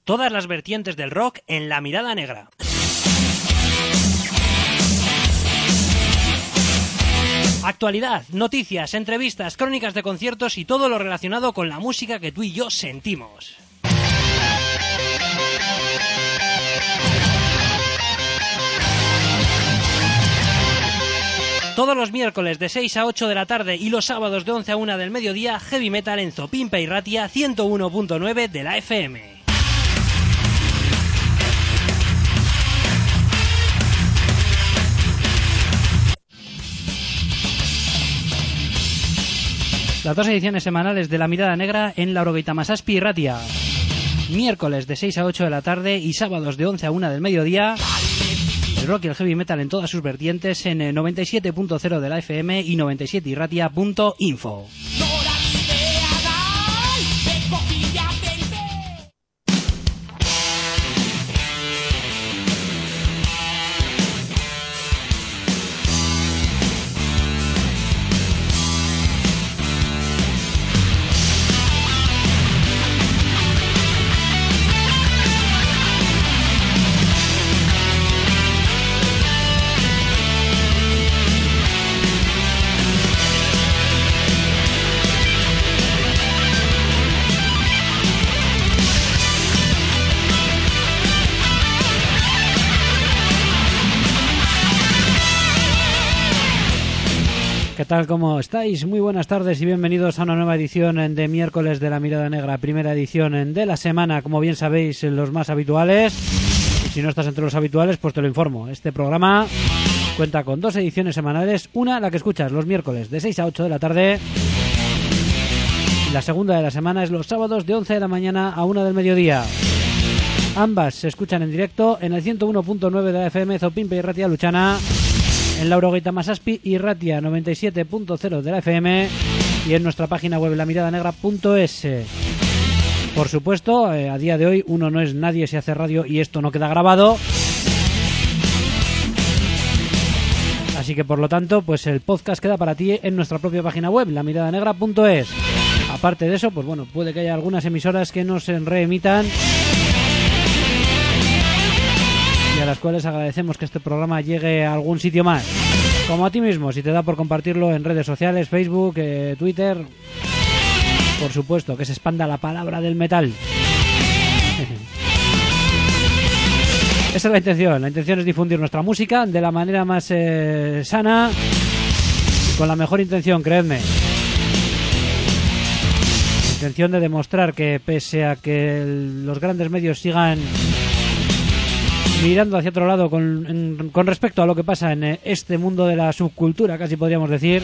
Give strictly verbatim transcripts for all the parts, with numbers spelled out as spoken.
todas las vertientes del rock en La Mirada Negra. Actualidad, noticias, entrevistas, crónicas de conciertos y todo lo relacionado con la música que tú y yo sentimos. Todos los miércoles de seis a ocho de la tarde y los sábados de once a una del mediodía, Heavy Metal en Zopimpa y Ratia ciento uno punto nueve de la F M. Las dos ediciones semanales de La Mirada Negra en Laurogeita Masazpi y Ratia. Miércoles de seis a ocho de la tarde y sábados de once a una del mediodía. El rock y el heavy metal en todas sus vertientes en noventa y siete punto cero de la F M y noventa y siete irratia punto info. ¿Qué tal? ¿Cómo estáis? Muy buenas tardes y bienvenidos a una nueva edición de miércoles de La Mirada Negra, primera edición de la semana, como bien sabéis, los más habituales. Y si no estás entre los habituales, pues te lo informo. Este programa cuenta con dos ediciones semanales, una la que escuchas los miércoles de seis a ocho de la tarde y la segunda de la semana es los sábados de once de la mañana a una del mediodía. Ambas se escuchan en directo en el ciento uno punto nueve de la F M Zopimpa y Ratia Luchana, en Laurogeita Masazpi y Ratia noventa y siete punto cero de la F M y en nuestra página web la mirada negra punto es. Por supuesto, eh, a día de hoy uno no es nadie si hace radio y esto no queda grabado. Así que por lo tanto, pues el podcast queda para ti en nuestra propia página web, la mirada negra punto es. Aparte de eso, pues bueno, puede que haya algunas emisoras que nos reemitan y a las cuales agradecemos que este programa llegue a algún sitio más. Como a ti mismo, si te da por compartirlo en redes sociales, Facebook, eh, Twitter, por supuesto, que se expanda la palabra del metal. Esa es la intención. La intención es difundir nuestra música de la manera más eh, sana y con la mejor intención, creedme. La intención de demostrar que pese a que el, los grandes medios sigan mirando hacia otro lado con, en, con respecto a lo que pasa en eh, este mundo de la subcultura, casi podríamos decir,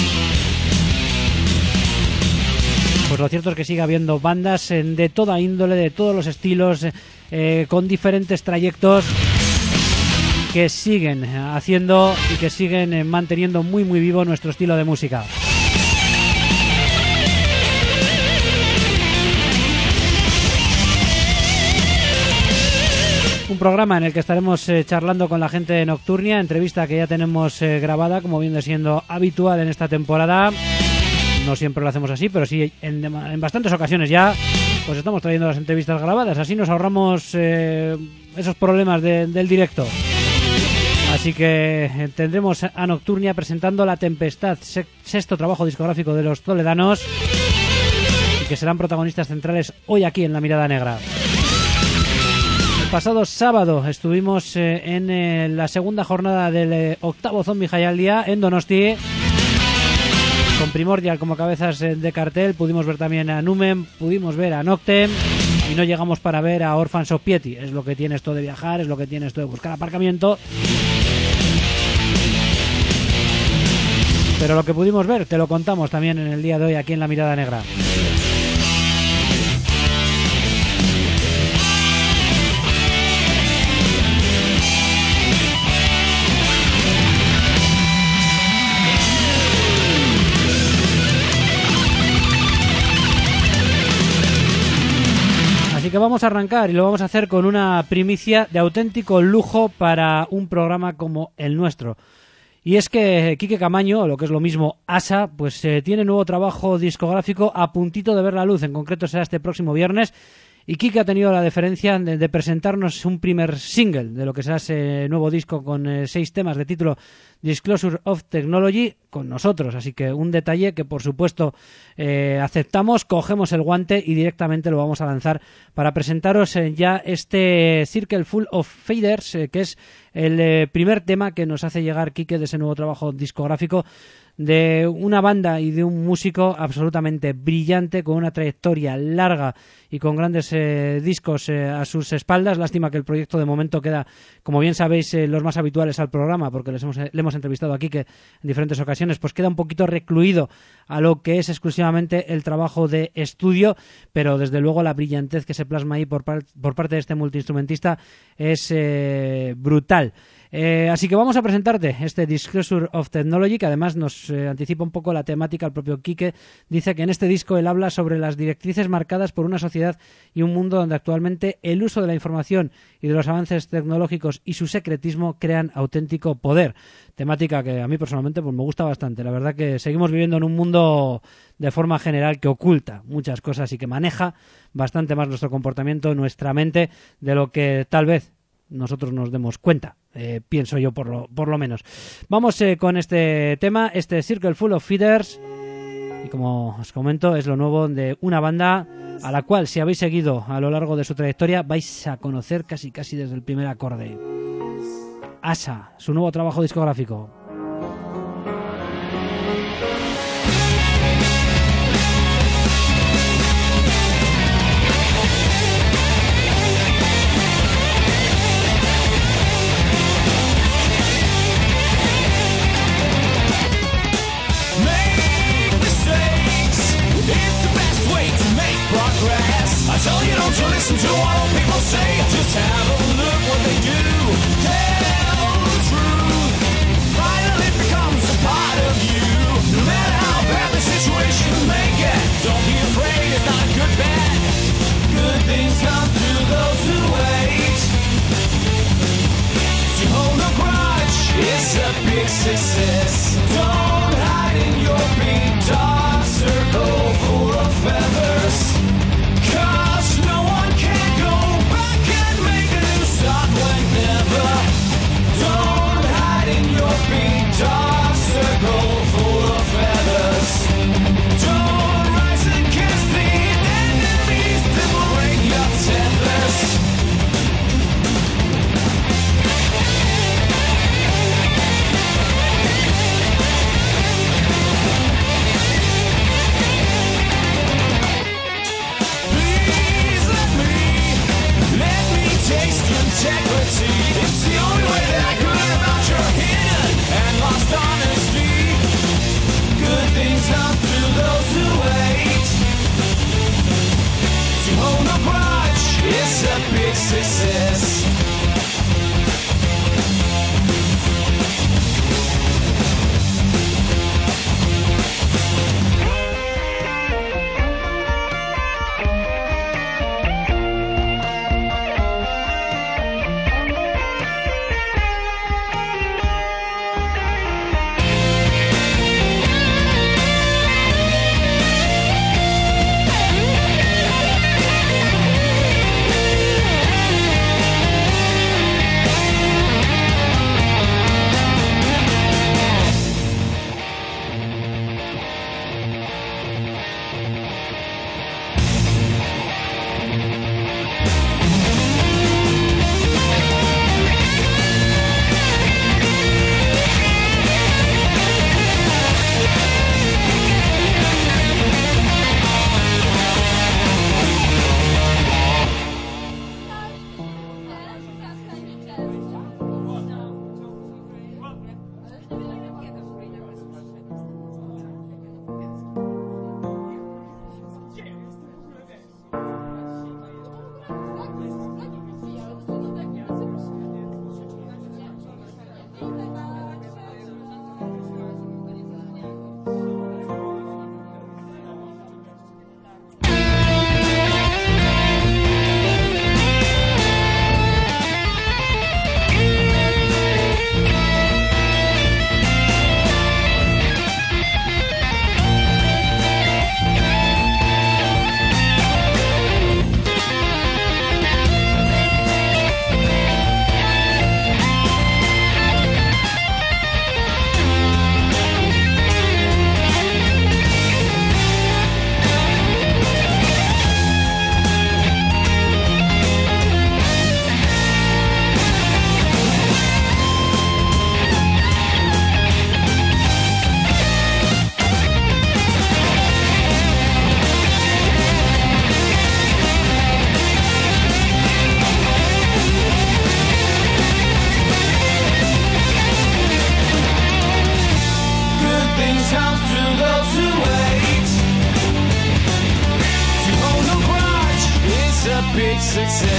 pues lo cierto es que sigue habiendo bandas eh, de toda índole, de todos los estilos, eh, con diferentes trayectos que siguen haciendo y que siguen eh, manteniendo muy muy vivo nuestro estilo de música. Un programa en el que estaremos eh, charlando con la gente de Nocturnia, entrevista que ya tenemos eh, grabada, como viene siendo habitual en esta temporada. No siempre lo hacemos así, pero sí en, en bastantes ocasiones ya pues estamos trayendo las entrevistas grabadas. Así nos ahorramos eh, esos problemas de, del directo. Así que eh, tendremos a Nocturnia presentando La Tempestad, se, sexto trabajo discográfico de los toledanos, y que serán protagonistas centrales hoy aquí en La Mirada Negra. El pasado sábado estuvimos eh, en eh, la segunda jornada del eh, octavo Zombie Jaialdia en Donosti, con Primordial como cabezas eh, de cartel. Pudimos ver también a Numen, pudimos ver a Noctem y no llegamos para ver a Orphans of Piety. Es lo que tiene esto de viajar, es lo que tiene esto de buscar aparcamiento. Pero lo que pudimos ver te lo contamos también en el día de hoy aquí en La Mirada Negra. Así que vamos a arrancar y lo vamos a hacer con una primicia de auténtico lujo para un programa como el nuestro. Y es que Quique Camaño, o lo que es lo mismo Asa, pues eh, tiene nuevo trabajo discográfico a puntito de ver la luz. En concreto será este próximo viernes y Kike ha tenido la deferencia de, de presentarnos un primer single de lo que será ese nuevo disco con eh, seis temas de título Disclosure of Technology con nosotros, así que un detalle que por supuesto eh, aceptamos, cogemos el guante y directamente lo vamos a lanzar para presentaros eh, ya este Circle Full of Faders, eh, que es el eh, primer tema que nos hace llegar Kike de ese nuevo trabajo discográfico de una banda y de un músico absolutamente brillante, con una trayectoria larga y con grandes eh, discos eh, a sus espaldas. Lástima que el proyecto de momento queda, como bien sabéis, eh, los más habituales al programa, porque les hemos, le hemos entrevistado aquí que en diferentes ocasiones, pues queda un poquito recluido a lo que es exclusivamente el trabajo de estudio, pero desde luego la brillantez que se plasma ahí por, par por parte de este multiinstrumentista es eh, brutal. Eh, así que vamos a presentarte este Disclosure of Technology, que además nos eh, anticipa un poco la temática. El propio Kike dice que en este disco él habla sobre las directrices marcadas por una sociedad y un mundo donde actualmente el uso de la información y de los avances tecnológicos y su secretismo crean auténtico poder. Temática que a mí personalmente pues me gusta bastante. La verdad que seguimos viviendo en un mundo de forma general que oculta muchas cosas y que maneja bastante más nuestro comportamiento, nuestra mente, de lo que tal vez nosotros nos demos cuenta, eh, pienso yo por lo, por lo menos. Vamos eh, con este tema, este Circle Full of Feeders, y como os comento es lo nuevo de una banda a la cual, si habéis seguido a lo largo de su trayectoria, vais a conocer casi casi desde el primer acorde. Asa, su nuevo trabajo discográfico. I tell you don't you listen to what old people say. Just have a look what they do. Tell the truth. Finally it becomes a part of you. No matter how bad the situation may get, don't be afraid, it's not a good bet. Good things come to those who wait. So hold no grudge, it's a big success. Don't hide in your big dark circle full of feathers. Cause no one can go back and make a new start whenever. Don't hide in your big dark circle full of feathers. Don't rise against the enemies that will break your tethers. Taste integrity. It's the only way that I could learn about your hidden and lost honesty. Good things come to those who wait. So hold no grudge, it's a big success.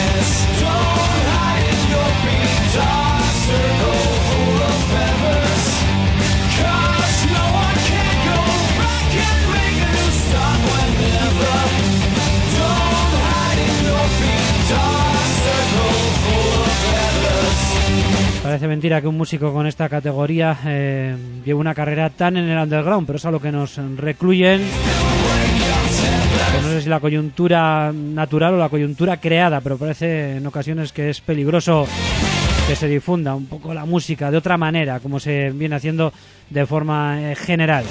kisses. Don't hide in your big dark circle full of feathers, 'cause no one can go back and make a new start whenever. Don't hide in your big dark circle full of feathers. Parece mentira que un músico con esta categoría eh, lleve una carrera tan en el underground, pero es a lo que nos recluyen. Pues no sé si la coyuntura natural o la coyuntura creada, pero parece en ocasiones que es peligroso que se difunda un poco la música de otra manera, como se viene haciendo de forma eh, general.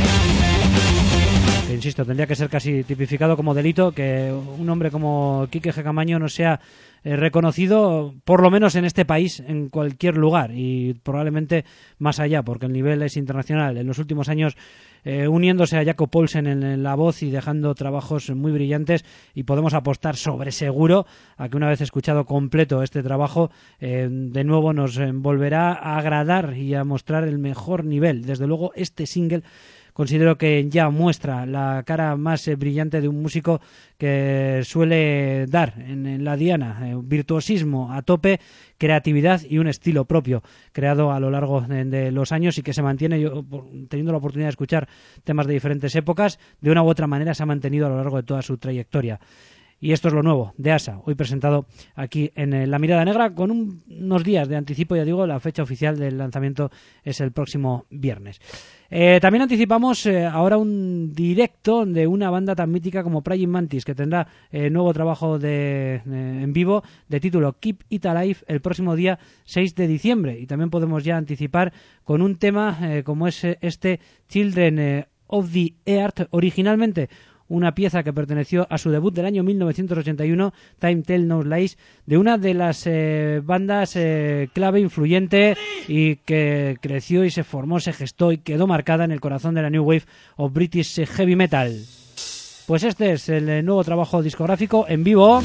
Que, insisto, tendría que ser casi tipificado como delito que un hombre como Quique G. Camaño no sea eh, reconocido, por lo menos en este país, en cualquier lugar, y probablemente más allá, porque el nivel es internacional. En los últimos años, eh, uniéndose a Jaco Paulsen en, en la voz y dejando trabajos muy brillantes, y podemos apostar sobre seguro a que una vez escuchado completo este trabajo, eh, de nuevo nos eh, volverá a agradar y a mostrar el mejor nivel. Desde luego, este single considero que ya muestra la cara más eh, brillante de un músico que suele dar en, en la diana, eh, virtuosismo a tope, creatividad y un estilo propio creado a lo largo de, de los años y que se mantiene. Yo, por, teniendo la oportunidad de escuchar temas de diferentes épocas, de una u otra manera se ha mantenido a lo largo de toda su trayectoria. Y esto es lo nuevo de Asa, hoy presentado aquí en eh, La Mirada Negra, con un, unos días de anticipo. Ya digo, la fecha oficial del lanzamiento es el próximo viernes. Eh, también anticipamos eh, ahora un directo de una banda tan mítica como Praying Mantis, que tendrá eh, nuevo trabajo de, eh, en vivo de título Keep It Alive el próximo día seis de diciembre. Y también podemos ya anticipar con un tema eh, como es este Children eh, of the Earth, originalmente una pieza que perteneció a su debut del año mil novecientos ochenta y uno, Time Tell No Lies, de una de las eh, bandas eh, clave, influyente, y que creció y se formó, se gestó y quedó marcada en el corazón de la New Wave of British Heavy Metal. Pues este es el eh, nuevo trabajo discográfico en vivo,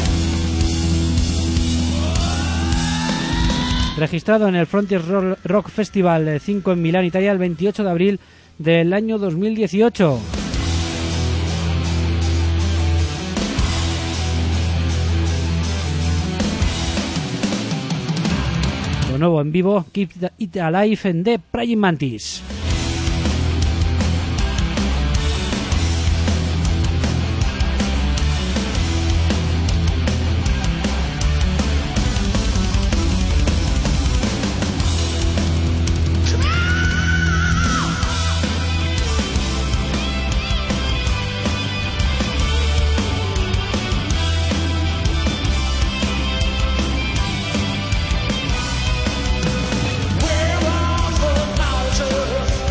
registrado en el Frontiers Rock Festival cinco en Milán, Italia, el veintiocho de abril del año dos mil dieciocho. Lo nuevo en vivo, Keep It Alive en The Praying Mantis. Where are the mountains?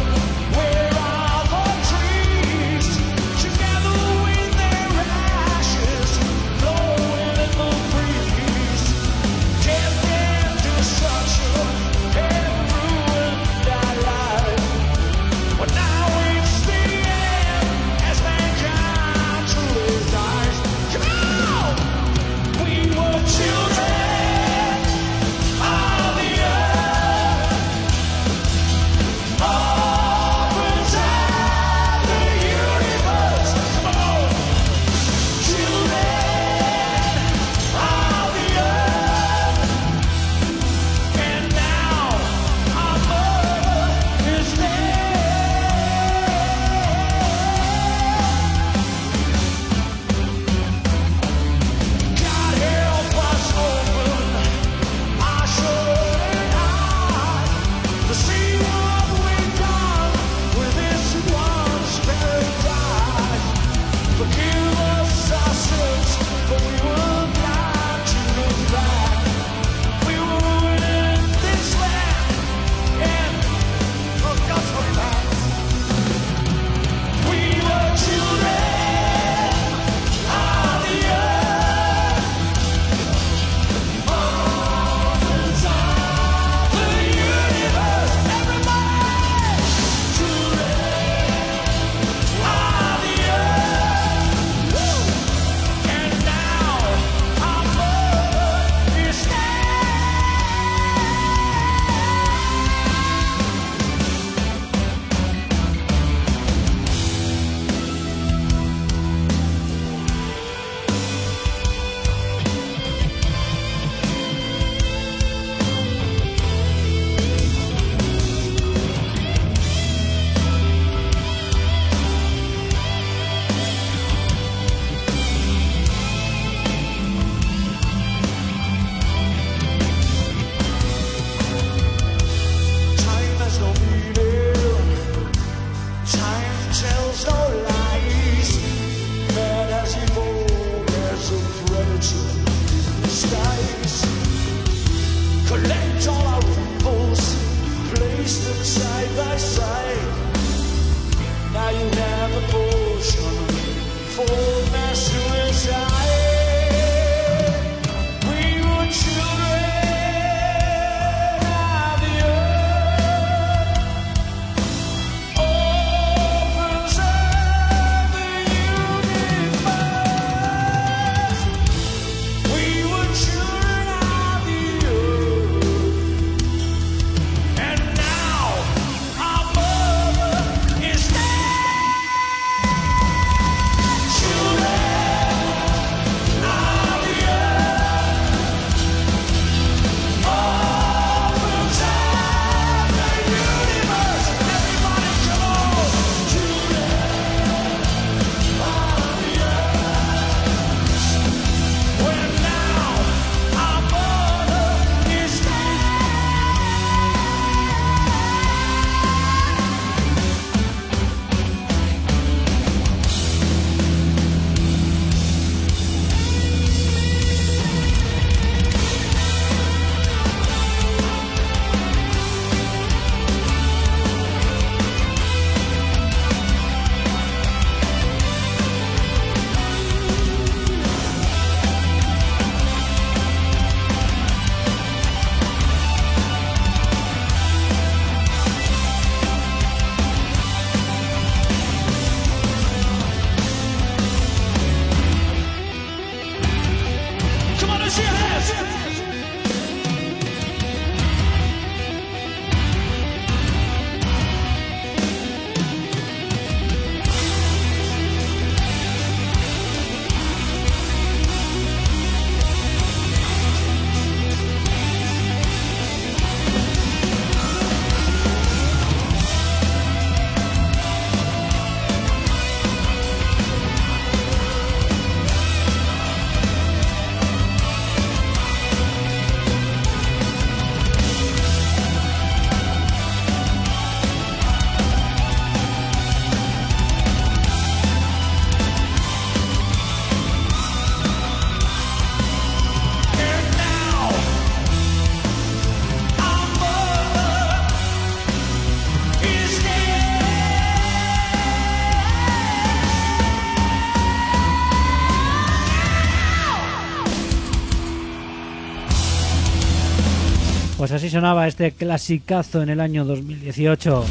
Pues así sonaba este clasicazo en el año dos mil dieciocho.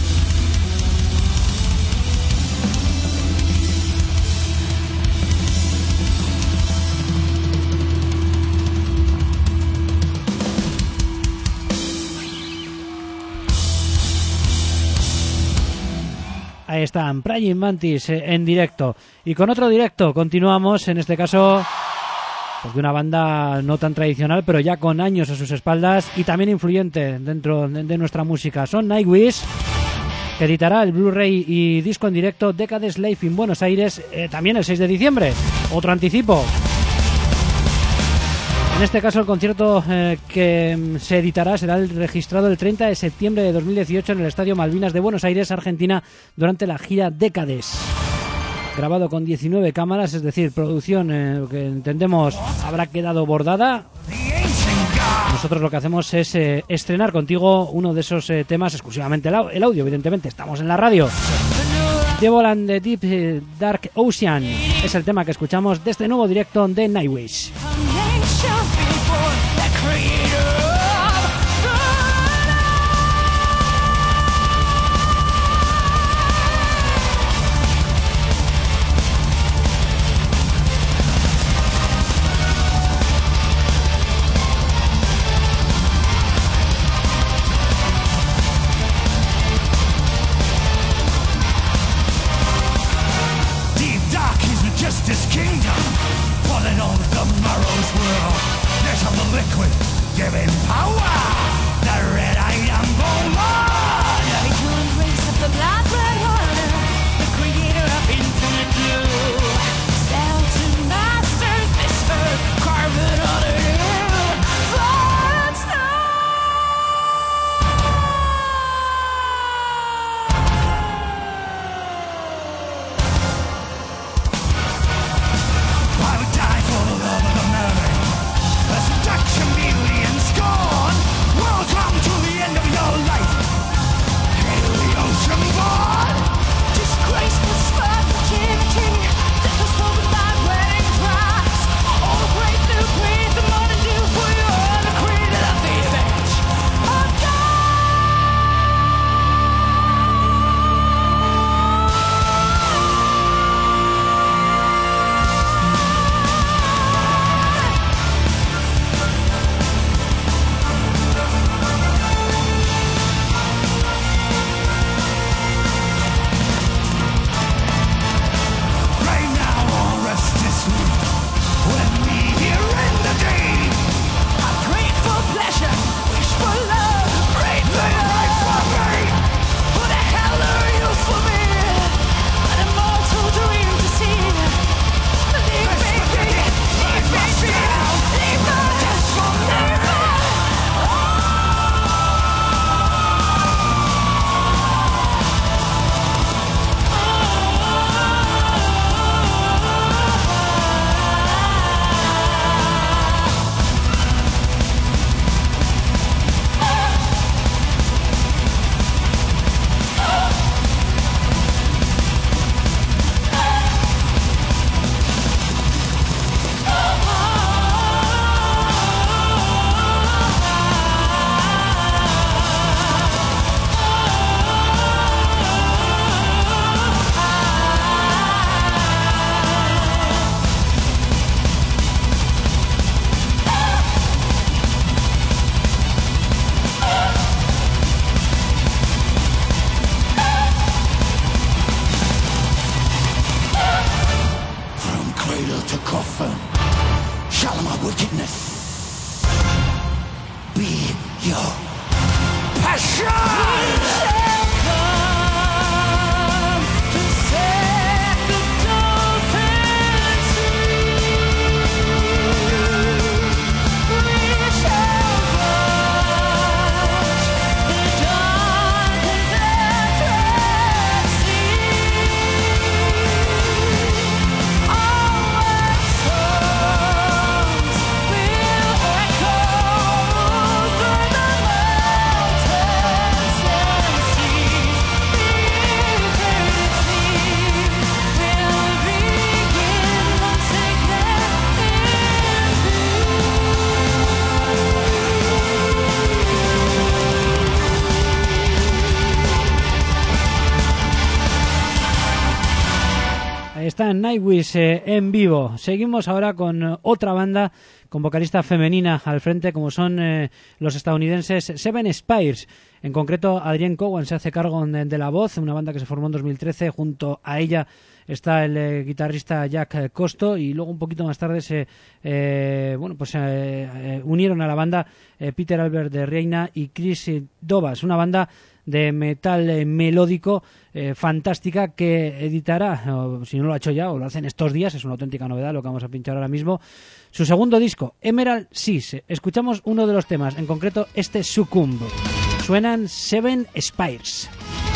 Ahí están, Praying Mantis eh, en directo. Y con otro directo continuamos, en este caso pues de una banda no tan tradicional, pero ya con años a sus espaldas y también influyente dentro de, de nuestra música. Son Nightwish, que editará el Blu-ray y disco en directo Decades Live in Buenos Aires eh, también el seis de diciembre. Otro anticipo. En este caso el concierto eh, que se editará será el registrado el treinta de septiembre de dos mil dieciocho en el Estadio Malvinas de Buenos Aires, Argentina, durante la gira Décades. Grabado con diecinueve cámaras, es decir, producción eh, que entendemos habrá quedado bordada. Nosotros lo que hacemos es eh, estrenar contigo uno de esos eh, temas, exclusivamente el, el audio, evidentemente, estamos en la radio. Devil and the Deep eh, Dark Ocean es el tema que escuchamos de este nuevo directo de Nightwish. Kingdom, falling on the marrow's world. Let of the liquid, give está en Nightwish eh, en vivo. Seguimos ahora con eh, otra banda con vocalista femenina al frente, como son eh, los estadounidenses Seven Spires. En concreto, Adrienne Cowan se hace cargo de, de la voz, una banda que se formó en dos mil trece. Junto a ella está el eh, guitarrista Jack Costo, y luego un poquito más tarde se eh, bueno pues eh, eh, unieron a la banda eh, Peter Albert de Reina y Chris Dobas, una banda de metal eh, melódico eh, fantástica que editará, o, si no lo ha hecho ya o lo hacen estos días, es una auténtica novedad lo que vamos a pinchar ahora mismo, su segundo disco, Emerald Seas. Escuchamos uno de los temas, en concreto este Succumb. Suenan Seven Spires.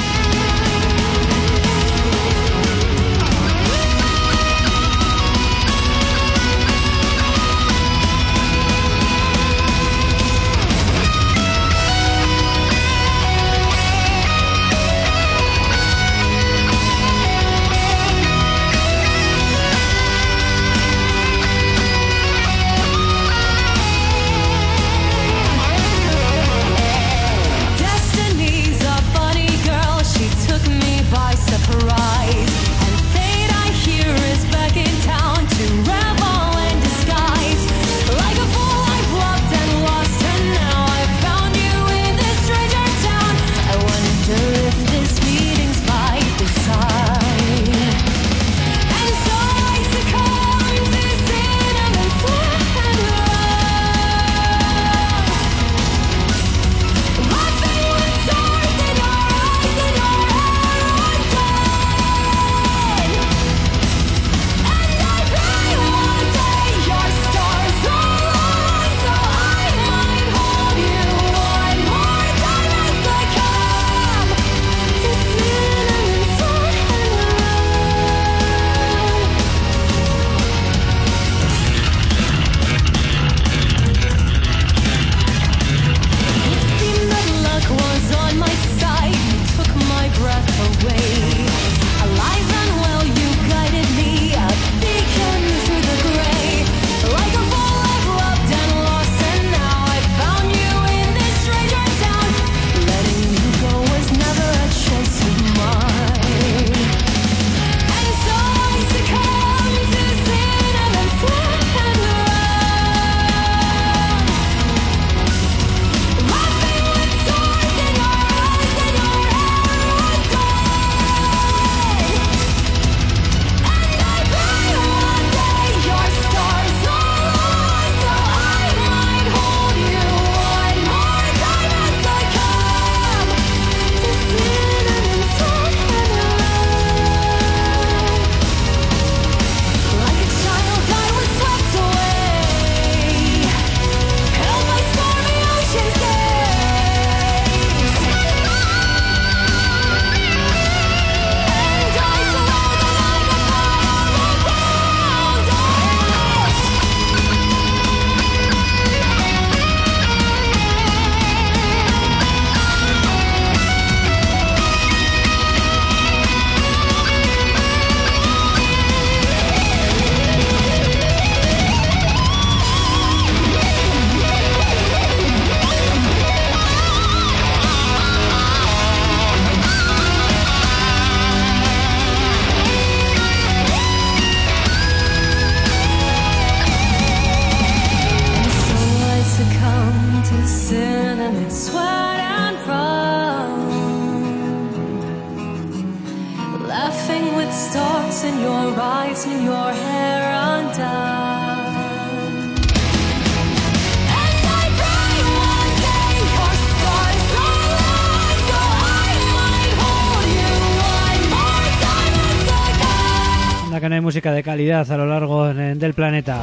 Que no hay música de calidad a lo largo del planeta.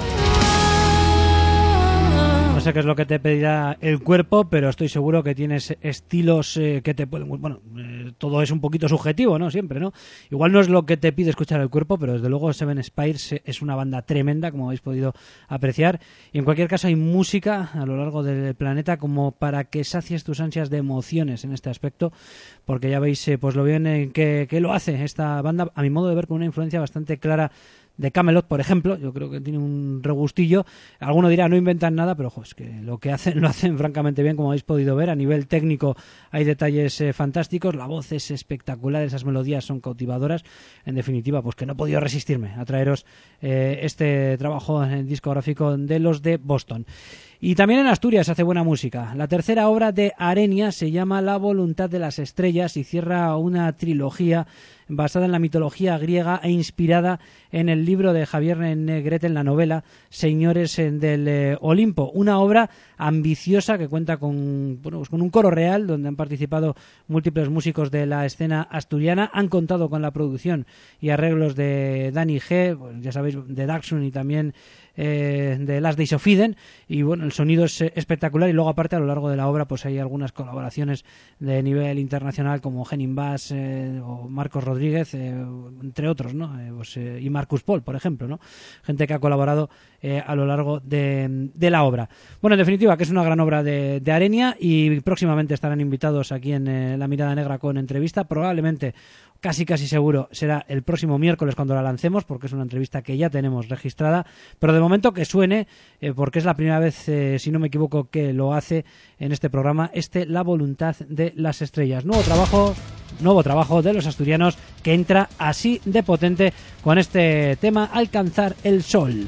No sé qué es lo que te pedirá el cuerpo, pero estoy seguro que tienes estilos eh, que te pueden... Bueno, eh, todo es un poquito subjetivo, ¿no? Siempre, ¿no? Igual no es lo que te pide escuchar el cuerpo, pero desde luego Seven Spires es una banda tremenda, como habéis podido apreciar. Y en cualquier caso hay música a lo largo del planeta como para que sacies tus ansias de emociones en este aspecto, porque ya veis eh, pues lo bien eh, que, que lo hace esta banda, a mi modo de ver, con una influencia bastante clara de Camelot, por ejemplo. Yo creo que tiene un regustillo. Alguno dirá, no inventan nada, pero ojo, es que lo que hacen lo hacen francamente bien, como habéis podido ver. A nivel técnico hay detalles eh, fantásticos, la voz es espectacular, esas melodías son cautivadoras. En definitiva, pues que no he podido resistirme a traeros eh, este trabajo en discográfico de los de Boston. Y también en Asturias se hace buena música. La tercera obra de Arenia se llama La voluntad de las estrellas y cierra una trilogía basada en la mitología griega e inspirada en el libro de Javier Negrete, en la novela Señores del eh, Olimpo. Una obra ambiciosa que cuenta con, bueno, pues con un coro real donde han participado múltiples músicos de la escena asturiana. Han contado con la producción y arreglos de Dani G, pues ya sabéis, de Daxun y también eh, de Last Days of Eden. Y bueno, el sonido es eh, espectacular, y luego aparte a lo largo de la obra pues hay algunas colaboraciones de nivel internacional como Henning Bass eh, o Marcos Rodríguez, eh, entre otros, ¿no? Eh, pues, eh, y Marcus Paul, por ejemplo, ¿no? Gente que ha colaborado eh, a lo largo de, de la obra. Bueno, en definitiva, que es una gran obra de, de Arenia, y próximamente estarán invitados aquí en eh, La Mirada Negra con entrevista. Probablemente, casi casi seguro, será el próximo miércoles cuando la lancemos, porque es una entrevista que ya tenemos registrada, pero de momento que suene, eh, porque es la primera vez, eh, si no me equivoco, que lo hace en este programa, este La voluntad de las estrellas. Nuevo trabajo, nuevo trabajo de los asturianos, que entra así de potente con este tema, Alcanzar el Sol.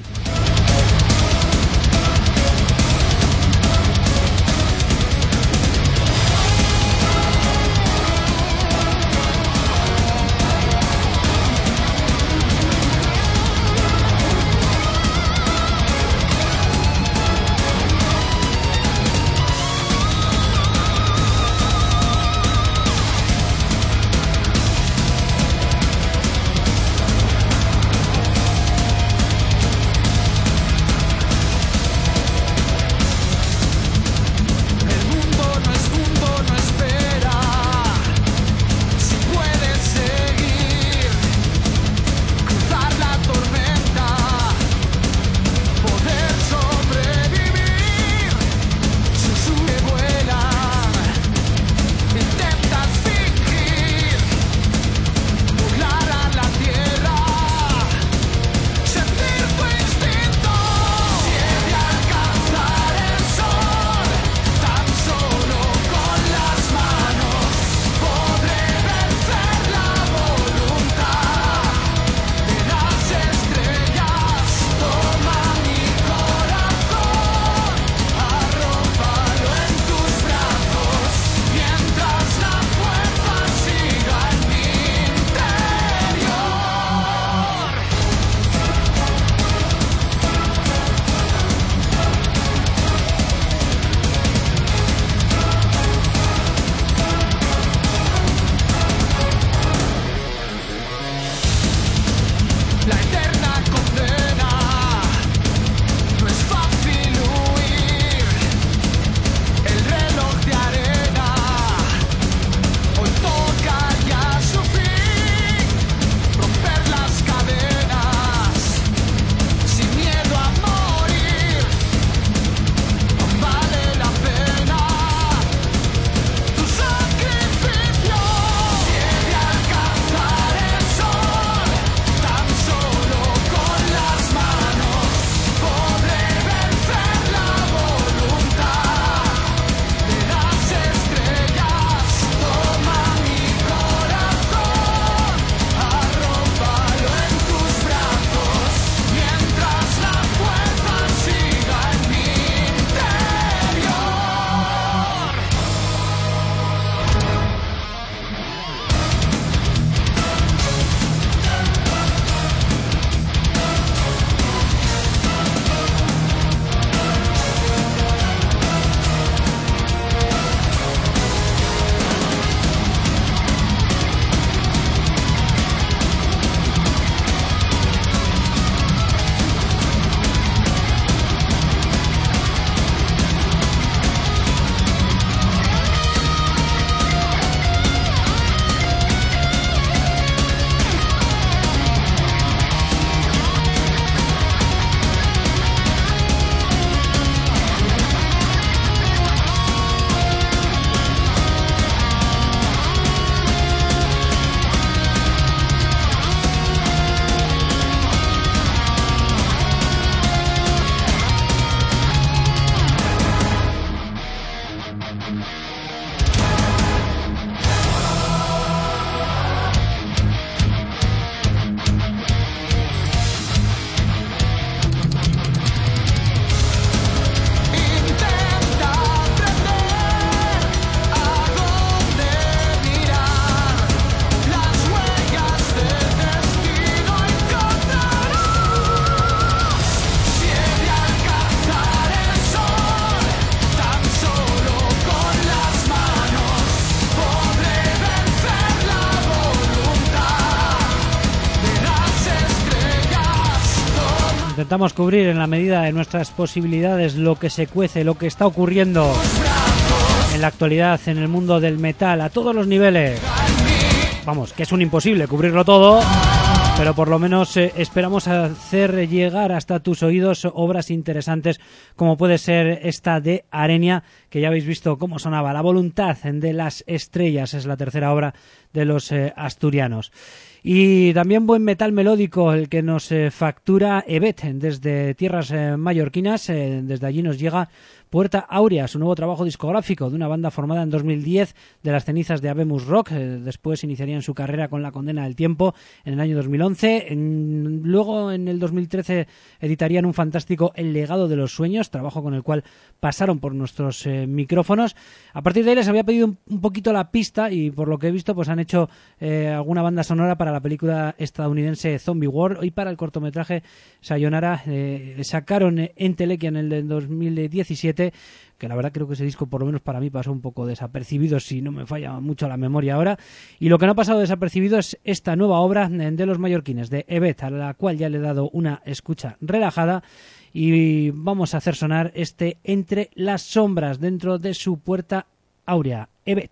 intentamos cubrir en la medida de nuestras posibilidades lo que se cuece, lo que está ocurriendo en la actualidad en el mundo del metal a todos los niveles. Vamos, que es un imposible cubrirlo todo, pero por lo menos eh, esperamos hacer llegar hasta tus oídos obras interesantes como puede ser esta de Arenia, que ya habéis visto cómo sonaba. La voluntad de las estrellas es la tercera obra de los eh, asturianos. Y también buen metal melódico el que nos eh, factura Evet desde tierras eh, mallorquinas. Eh, desde allí nos llega Puerta Áurea, su nuevo trabajo discográfico de una banda formada en dos mil diez de las cenizas de Habemus Rock. Eh, después iniciarían su carrera con La condena del tiempo en el año dos mil once. En, luego en el dos mil trece editarían un fantástico El legado de los sueños, trabajo con el cual pasaron por nuestros eh, micrófonos. A partir de ahí les había pedido un, un poquito la pista y por lo que he visto pues han hecho eh, alguna banda sonora para la película estadounidense Zombie War y para el cortometraje Sayonara. Eh, sacaron Entelequia en el dos mil diecisiete, que la verdad creo que ese disco por lo menos para mí pasó un poco desapercibido, si no me falla mucho la memoria ahora, y lo que no ha pasado desapercibido es esta nueva obra de los mallorquines, de Evet, a la cual ya le he dado una escucha relajada, y vamos a hacer sonar este Entre las sombras dentro de su Puerta Áurea. Evet.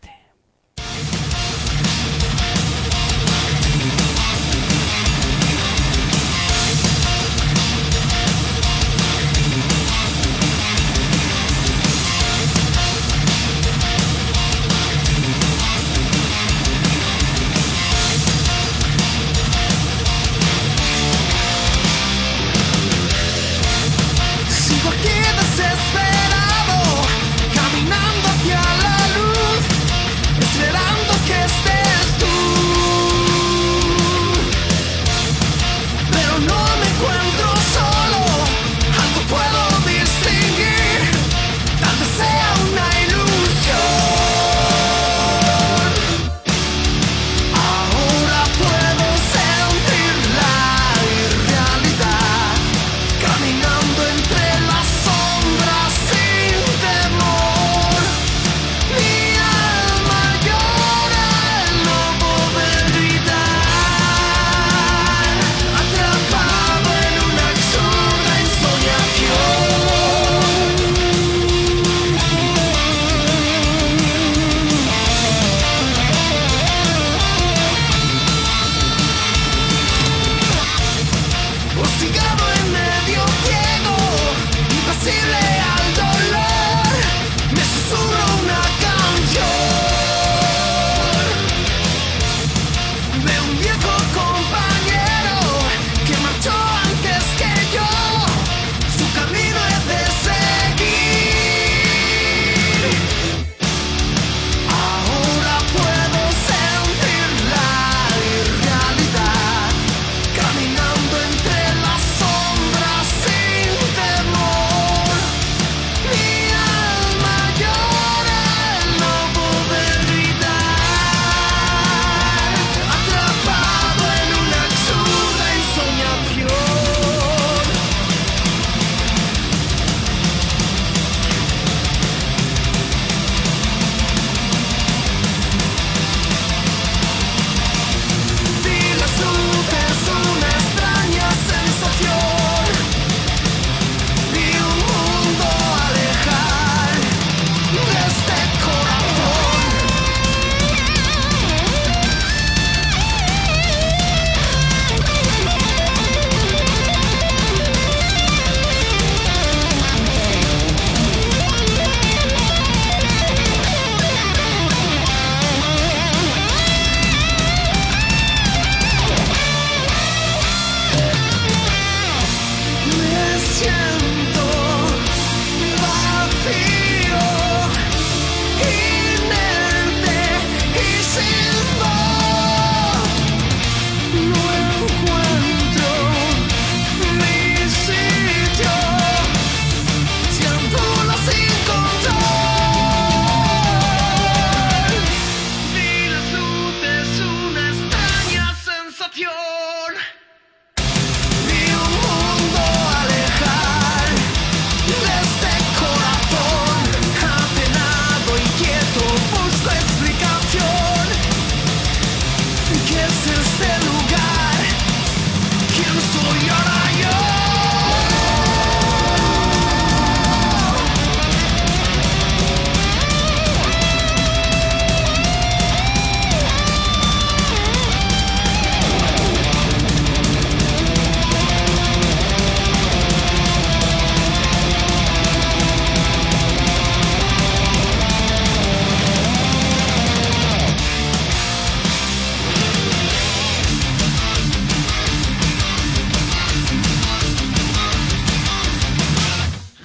Sigo aquí desesperado, caminando hacia la luz.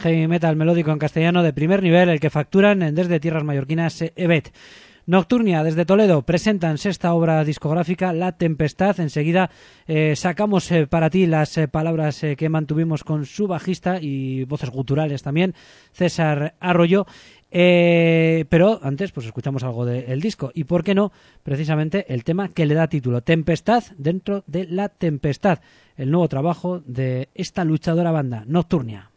heavy metal melódico en castellano de primer nivel, el que facturan desde tierras mallorquinas Evet. Nocturnia, desde Toledo, presentan sexta obra discográfica, La Tempestad. Enseguida eh, sacamos eh, para ti las eh, palabras eh, que mantuvimos con su bajista y voces guturales también, César Arroyo. Eh, pero antes pues escuchamos algo del disco y por qué no, precisamente el tema que le da título, Tempestad dentro de La Tempestad, el nuevo trabajo de esta luchadora banda, Nocturnia.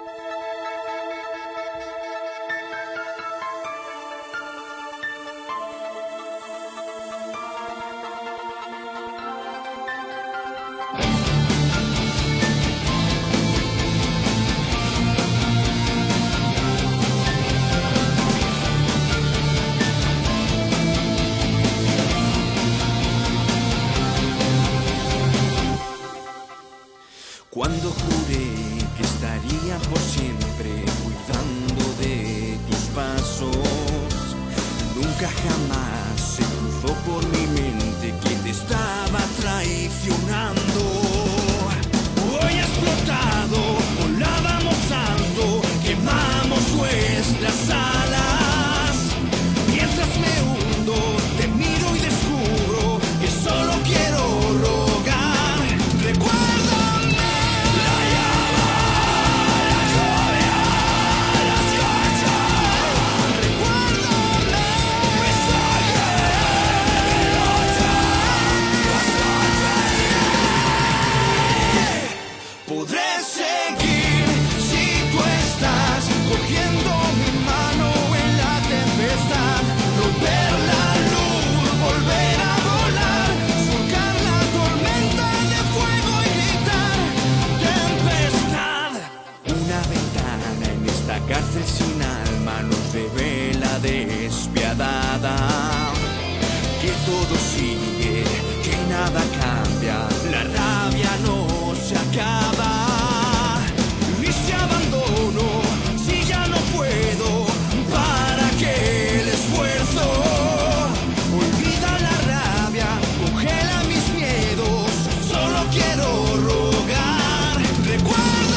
Cuando juré que estaría por siempre cuidando de tus pasos, nunca jamás se cruzó por mi mente que te estaba traicionando. Hoy ha explotado, volábamos alto, quemamos nuestras alas. Mientras me hundo, te miro y descubro que solo quiero rogar. Recuerda. Cárcel sin alma nos revela despiadada que todo sigue, que nada cambia, la rabia no se acaba. Y si abandono, si ya no puedo, ¿para qué el esfuerzo? Olvida la rabia, congela mis miedos, solo quiero rogar. Recuerda.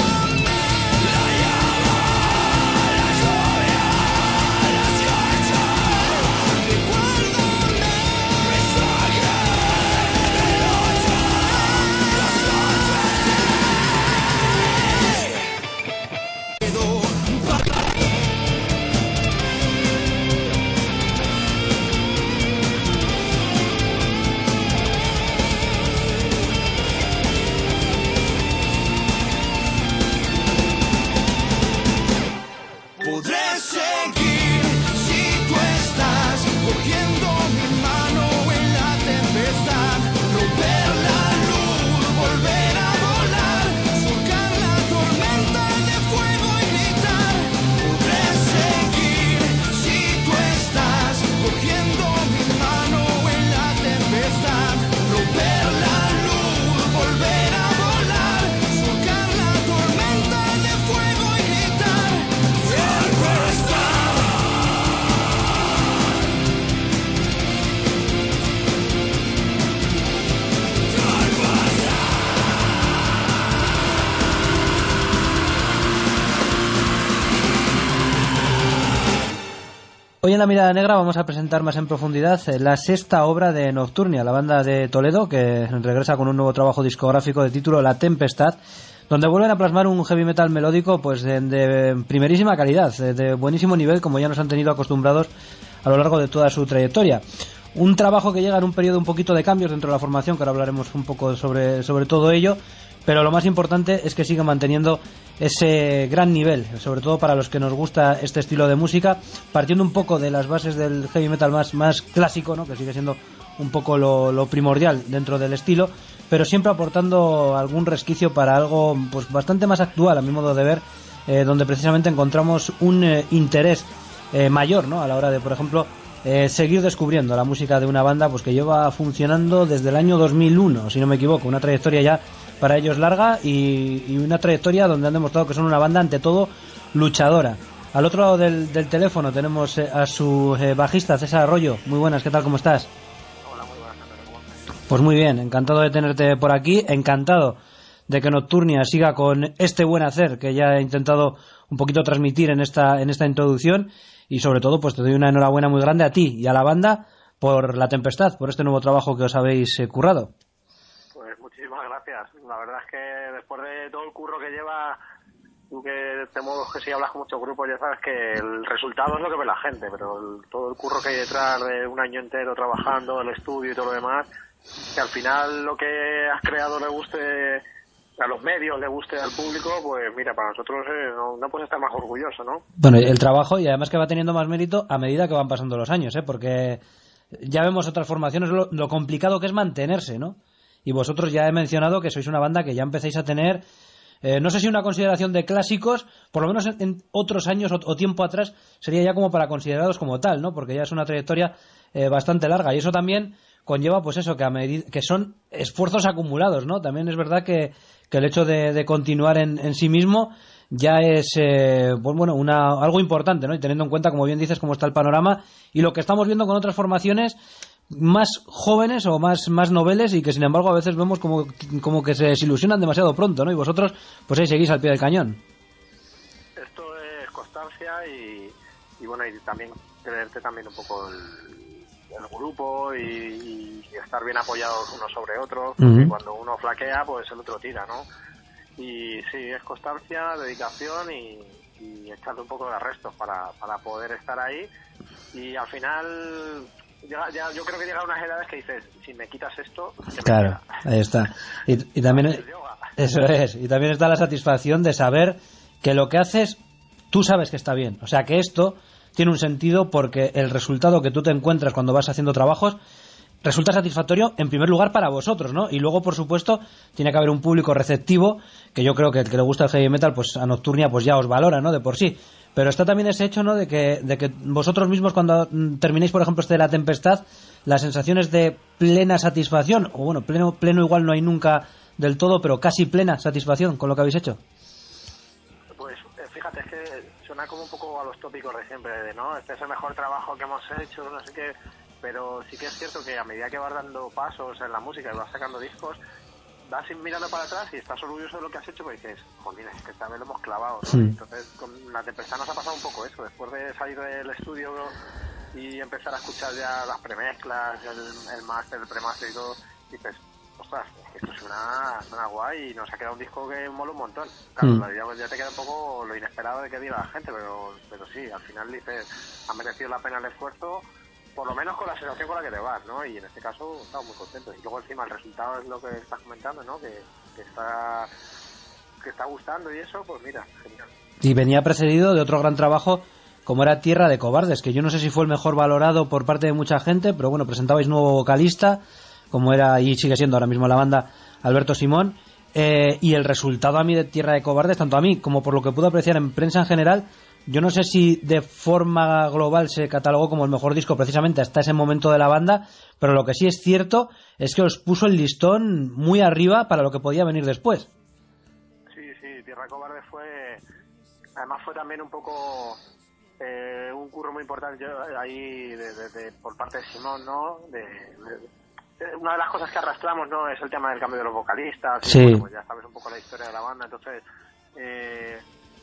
Hoy en La Mirada Negra vamos a presentar más en profundidad la sexta obra de Nocturnia, la banda de Toledo, que regresa con un nuevo trabajo discográfico de título La Tempestad, donde vuelven a plasmar un heavy metal melódico pues de, de primerísima calidad, de, de buenísimo nivel, como ya nos han tenido acostumbrados a lo largo de toda su trayectoria. Un trabajo que llega en un periodo un poquito de cambios dentro de la formación, que ahora hablaremos un poco sobre, sobre todo ello, pero lo más importante es que sigue manteniendo ese gran nivel, sobre todo para los que nos gusta este estilo de música, partiendo un poco de las bases del heavy metal más, más clásico, ¿no?, que sigue siendo un poco lo, lo primordial dentro del estilo, pero siempre aportando algún resquicio para algo pues bastante más actual, a mi modo de ver, eh, donde precisamente encontramos un eh, interés eh, mayor, ¿no?, a la hora de, por ejemplo, eh, seguir descubriendo la música de una banda pues que lleva funcionando desde el año dos mil uno, si no me equivoco, una trayectoria ya para ellos larga y, y una trayectoria donde han demostrado que son una banda ante todo luchadora. Al otro lado del, del teléfono tenemos eh, a su eh, bajista César Arroyo. Muy buenas, ¿qué tal? ¿Cómo estás? Hola, muy buenas, ¿cómo estás? Pues muy bien, encantado de tenerte por aquí, encantado de que Nocturnia siga con este buen hacer que ya he intentado un poquito transmitir en esta en esta introducción, y sobre todo pues te doy una enhorabuena muy grande a ti y a la banda por La Tempestad, por este nuevo trabajo que os habéis eh, currado. Pues muchísimas gracias. La verdad es que después de todo el curro que lleva, tú que te mueves, que si hablas con muchos grupos, ya sabes que el resultado es lo que ve la gente, pero el, todo el curro que hay detrás de un año entero trabajando, el estudio y todo lo demás, que al final lo que has creado le guste a los medios, le guste al público, pues mira, para nosotros eh, no, no puedes estar más orgulloso, ¿no? Bueno, el trabajo, y además que va teniendo más mérito a medida que van pasando los años, ¿eh? Porque ya vemos otras formaciones, lo, lo complicado que es mantenerse, ¿no? Y vosotros ya he mencionado que sois una banda que ya empecéis a tener, eh, no sé si una consideración de clásicos, por lo menos en, en otros años o, o tiempo atrás sería ya como para considerados como tal, ¿no? Porque ya es una trayectoria eh, bastante larga, y eso también conlleva pues eso, que a medida, que son esfuerzos acumulados, ¿no? También es verdad que, que el hecho de, de continuar en, en sí mismo ya es eh, pues bueno, una, algo importante, ¿no? Y teniendo en cuenta, como bien dices, cómo está el panorama y lo que estamos viendo con otras formaciones más jóvenes o más, más noveles, y que sin embargo a veces vemos como, como que se desilusionan demasiado pronto, ¿no? Y vosotros pues ahí seguís al pie del cañón. Esto es constancia y, y bueno, y también creerte también un poco el, el grupo y, y estar bien apoyados unos sobre otros, porque uh-huh. cuando uno flaquea pues el otro tira, ¿no? Y sí, es constancia, dedicación y, y echarle un poco de restos para, para poder estar ahí, y al final ya, ya, yo creo que llega a unas edades que dices, si me quitas esto, ¿qué me claro, queda? Ahí está. Y, y también eso es, y también está la satisfacción de saber que lo que haces tú sabes que está bien, o sea que esto tiene un sentido, porque el resultado que tú te encuentras cuando vas haciendo trabajos resulta satisfactorio en primer lugar para vosotros, ¿no? Y luego, por supuesto, tiene que haber un público receptivo, que yo creo que el que le gusta el heavy metal, pues a Nocturnia pues ya os valora, ¿no? De por sí. Pero está también ese hecho, ¿no? De que, de que vosotros mismos, cuando terminéis, por ejemplo, este de La Tempestad, las sensaciones de plena satisfacción, o bueno, pleno, pleno igual no hay nunca del todo, pero casi plena satisfacción con lo que habéis hecho. Pues fíjate, es que suena como un poco a los tópicos de siempre, de no, este es el mejor trabajo que hemos hecho, no sé qué, pero sí que es cierto que a medida que vas dando pasos en la música y vas sacando discos, vas mirando para atrás y estás orgulloso de lo que has hecho, pues dices, joder, es que esta vez lo hemos clavado, ¿no? Sí. Entonces con La Tempestad nos ha pasado un poco eso, después de salir del estudio y empezar a escuchar ya las premezclas, el, el máster, el premaster y todo, dices, ostras, esto suena, suena guay y nos ha quedado un disco que mola un montón. Claro, mm. ya, ya te queda un poco lo inesperado de que diga la gente, pero, pero sí, al final dices, ha merecido la pena el esfuerzo, por lo menos con la sensación con la que te vas, ¿no? Y en este caso estamos muy contentos. Y luego encima el resultado es lo que estás comentando, ¿no? Que, que está que está gustando y eso, pues mira, genial. Y venía precedido de otro gran trabajo como era Tierra de Cobardes, que yo no sé si fue el mejor valorado por parte de mucha gente, pero bueno, presentabais nuevo vocalista, como era y sigue siendo ahora mismo la banda, Alberto Simón, eh, y el resultado a mí de Tierra de Cobardes, tanto a mí como por lo que pude apreciar en prensa en general, yo no sé si de forma global se catalogó como el mejor disco precisamente hasta ese momento de la banda, pero lo que sí es cierto es que os puso el listón muy arriba para lo que podía venir después. Sí, sí, Tierra Cobarde fue, además fue también un poco eh, un curro muy importante ahí de, de, de, por parte de Simón, ¿no? De, de, una de las cosas que arrastramos, ¿no? Es el tema del cambio de los vocalistas. Sí. Y, bueno, pues ya sabes un poco la historia de la banda, entonces eh,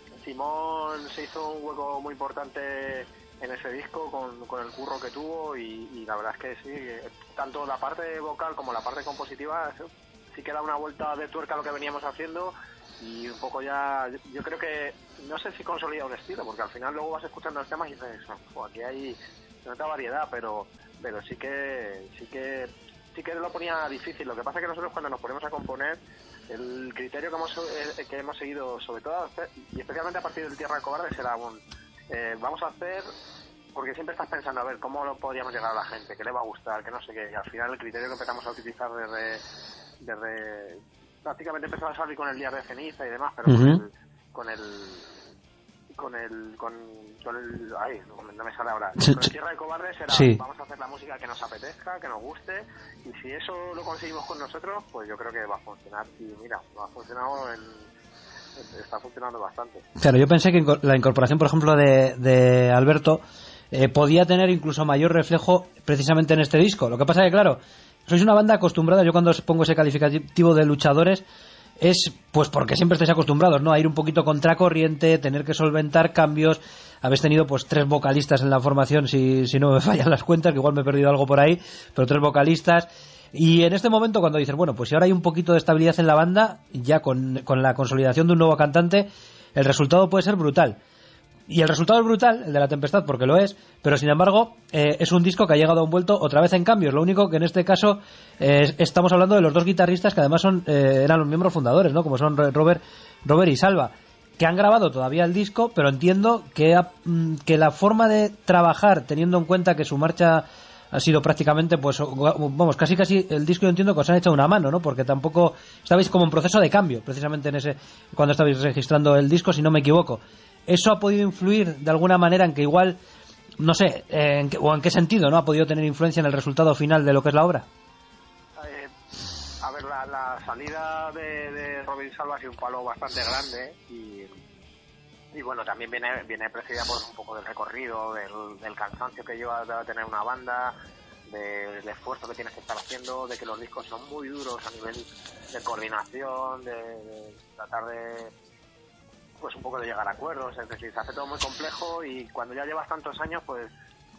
Simón se hizo un hueco muy importante en ese disco con, con el curro que tuvo y, y la verdad es que sí, tanto la parte vocal como la parte compositiva sí que da una vuelta de tuerca a lo que veníamos haciendo y un poco ya, yo creo que no sé si consolida un estilo, porque al final luego vas escuchando los temas y dices, oh, aquí hay tanta variedad, pero pero sí que sí que sí que lo ponía difícil. Lo que pasa es que nosotros cuando nos ponemos a componer, el criterio que hemos eh, que hemos seguido, sobre todo y especialmente a partir del Tierra de Cobardes, era un eh, vamos a hacer, porque siempre estás pensando a ver cómo lo podríamos llegar a la gente, qué le va a gustar, que no sé qué, y al final el criterio que empezamos a utilizar desde desde prácticamente empezó a salir con el Día de Ceniza y demás, pero uh-huh. con el con el con el con, con el ay, no me sale ahora, con el Tierra de Cobardes era sí. Vamos a hacer la música que nos apetezca, que nos guste, y si eso lo conseguimos con nosotros, pues yo creo que va a funcionar. Y mira, ha funcionado en, está funcionando bastante. Claro, yo pensé que la incorporación, por ejemplo, de, de Alberto eh, podía tener incluso mayor reflejo precisamente en este disco. Lo que pasa es que, claro, sois una banda acostumbrada, yo cuando os pongo ese calificativo de luchadores, es pues porque siempre estáis acostumbrados, ¿no?, a ir un poquito contracorriente, tener que solventar cambios. Habéis tenido pues tres vocalistas en la formación, si, si no me fallan las cuentas, que igual me he perdido algo por ahí, pero tres vocalistas. Y en este momento, cuando dices, bueno, pues si ahora hay un poquito de estabilidad en la banda, ya con, con la consolidación de un nuevo cantante, el resultado puede ser brutal. Y el resultado es brutal, el de La Tempestad, porque lo es, pero sin embargo eh, es un disco que ha llegado a un vuelto otra vez en cambios. Lo único que en este caso eh, estamos hablando de los dos guitarristas que además son eh, eran los miembros fundadores, ¿no?, como son Robert, Robert y Salva, que han grabado todavía el disco, pero entiendo que, ha, que la forma de trabajar, teniendo en cuenta que su marcha ha sido prácticamente, pues, vamos, casi casi el disco, yo entiendo que os han echado una mano, ¿no?, porque tampoco estabais como en proceso de cambio, precisamente en ese cuando estabais registrando el disco, si no me equivoco. ¿Eso ha podido influir de alguna manera en que igual, no sé, en que, o en qué sentido, ¿no?, ha podido tener influencia en el resultado final de lo que es la obra? Eh, a ver, la, la salida de, de Robin Salva ha sido un palo bastante grande y, y bueno, también viene viene precedida por un poco del recorrido, del, del cansancio que lleva de tener una banda, del esfuerzo que tienes que estar haciendo, de que los discos son muy duros a nivel de coordinación, de, de tratar de, pues un poco de llegar a acuerdos, es decir, se hace todo muy complejo y cuando ya llevas tantos años, pues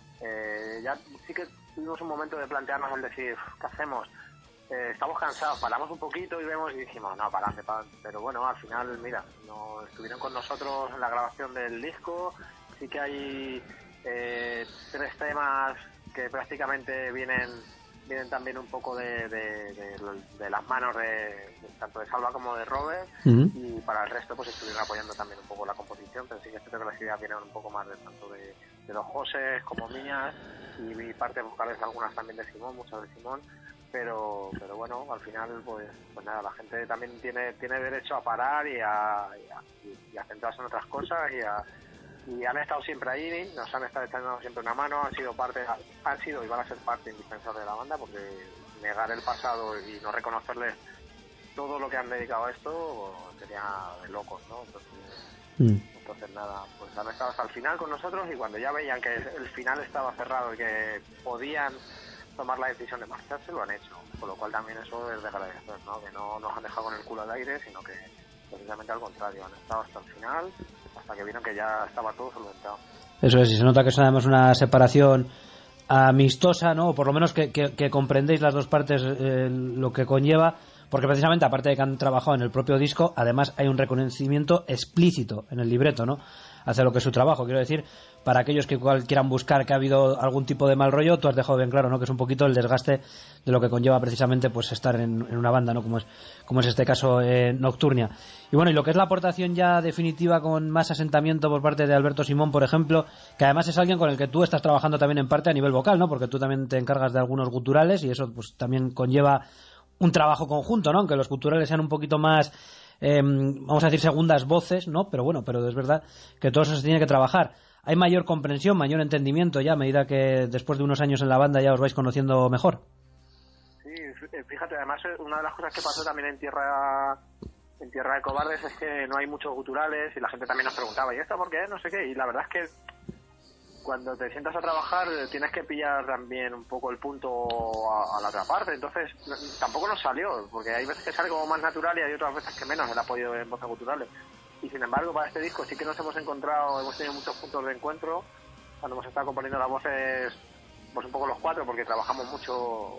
eh, ya sí que tuvimos un momento de plantearnos el decir, ¿qué hacemos? Eh, estamos cansados, paramos un poquito y vemos y dijimos, no, para adelante, para adelante. Pero bueno, al final, mira, no, estuvieron con nosotros en la grabación del disco, sí que hay eh, tres temas que prácticamente vienen vienen también un poco de, de, de, de las manos de, de tanto de Salva como de Robert, uh-huh. Y para el resto pues estuvieron apoyando también un poco la composición, pero sí que creo que las ideas vienen un poco más de tanto de, de los José como mías y mi parte vocales algunas también de Simón, muchas de Simón, pero pero bueno, al final pues pues nada, la gente también tiene tiene derecho a parar y a, y a, y a centrarse en otras cosas y a y han estado siempre ahí, nos han estado echando siempre una mano, han sido parte, han sido y van a ser parte indispensable de la banda, porque negar el pasado y no reconocerles todo lo que han dedicado a esto sería de locos, ¿no? Entonces, mm. entonces nada, pues han estado hasta el final con nosotros y cuando ya veían que el final estaba cerrado y que podían tomar la decisión de marcharse, lo han hecho, con lo cual también eso es de agradecer, ¿no? Que no nos han dejado con el culo al aire, sino que precisamente al contrario, han estado hasta el final, hasta que vieron que ya estaba todo solventado. Eso es, y se nota que es además una separación amistosa, ¿no? O por lo menos que, que, que comprendéis las dos partes eh, lo que conlleva, porque precisamente, aparte de que han trabajado en el propio disco, además hay un reconocimiento explícito en el libreto, ¿no?, hacia lo que es su trabajo. Quiero decir, para aquellos que igual quieran buscar que ha habido algún tipo de mal rollo, tú has dejado bien claro, ¿no?, que es un poquito el desgaste de lo que conlleva precisamente pues estar en, en una banda, ¿no?, como es como es este caso eh, Nocturnia. Y bueno, y lo que es la aportación ya definitiva con más asentamiento por parte de Alberto Simón, por ejemplo, que además es alguien con el que tú estás trabajando también en parte a nivel vocal, ¿no?, porque tú también te encargas de algunos guturales y eso pues también conlleva un trabajo conjunto, ¿no?, aunque los guturales sean un poquito más Eh, vamos a decir segundas voces, ¿no? Pero bueno, pero es verdad que todo eso se tiene que trabajar. Hay mayor comprensión, mayor entendimiento ya a medida que después de unos años en la banda ya os vais conociendo mejor. Sí, fíjate, además una de las cosas que pasó también en Tierra en Tierra de Cobardes es que no hay muchos guturales y la gente también nos preguntaba, ¿y esto por qué? No sé qué, y la verdad es que cuando te sientas a trabajar tienes que pillar también un poco el punto a, a la otra parte, entonces tampoco nos salió, porque hay veces que sale como más natural y hay otras veces que menos el apoyo en voces guturales, y sin embargo para este disco sí que nos hemos encontrado, hemos tenido muchos puntos de encuentro cuando hemos estado componiendo las voces, pues un poco los cuatro, porque trabajamos mucho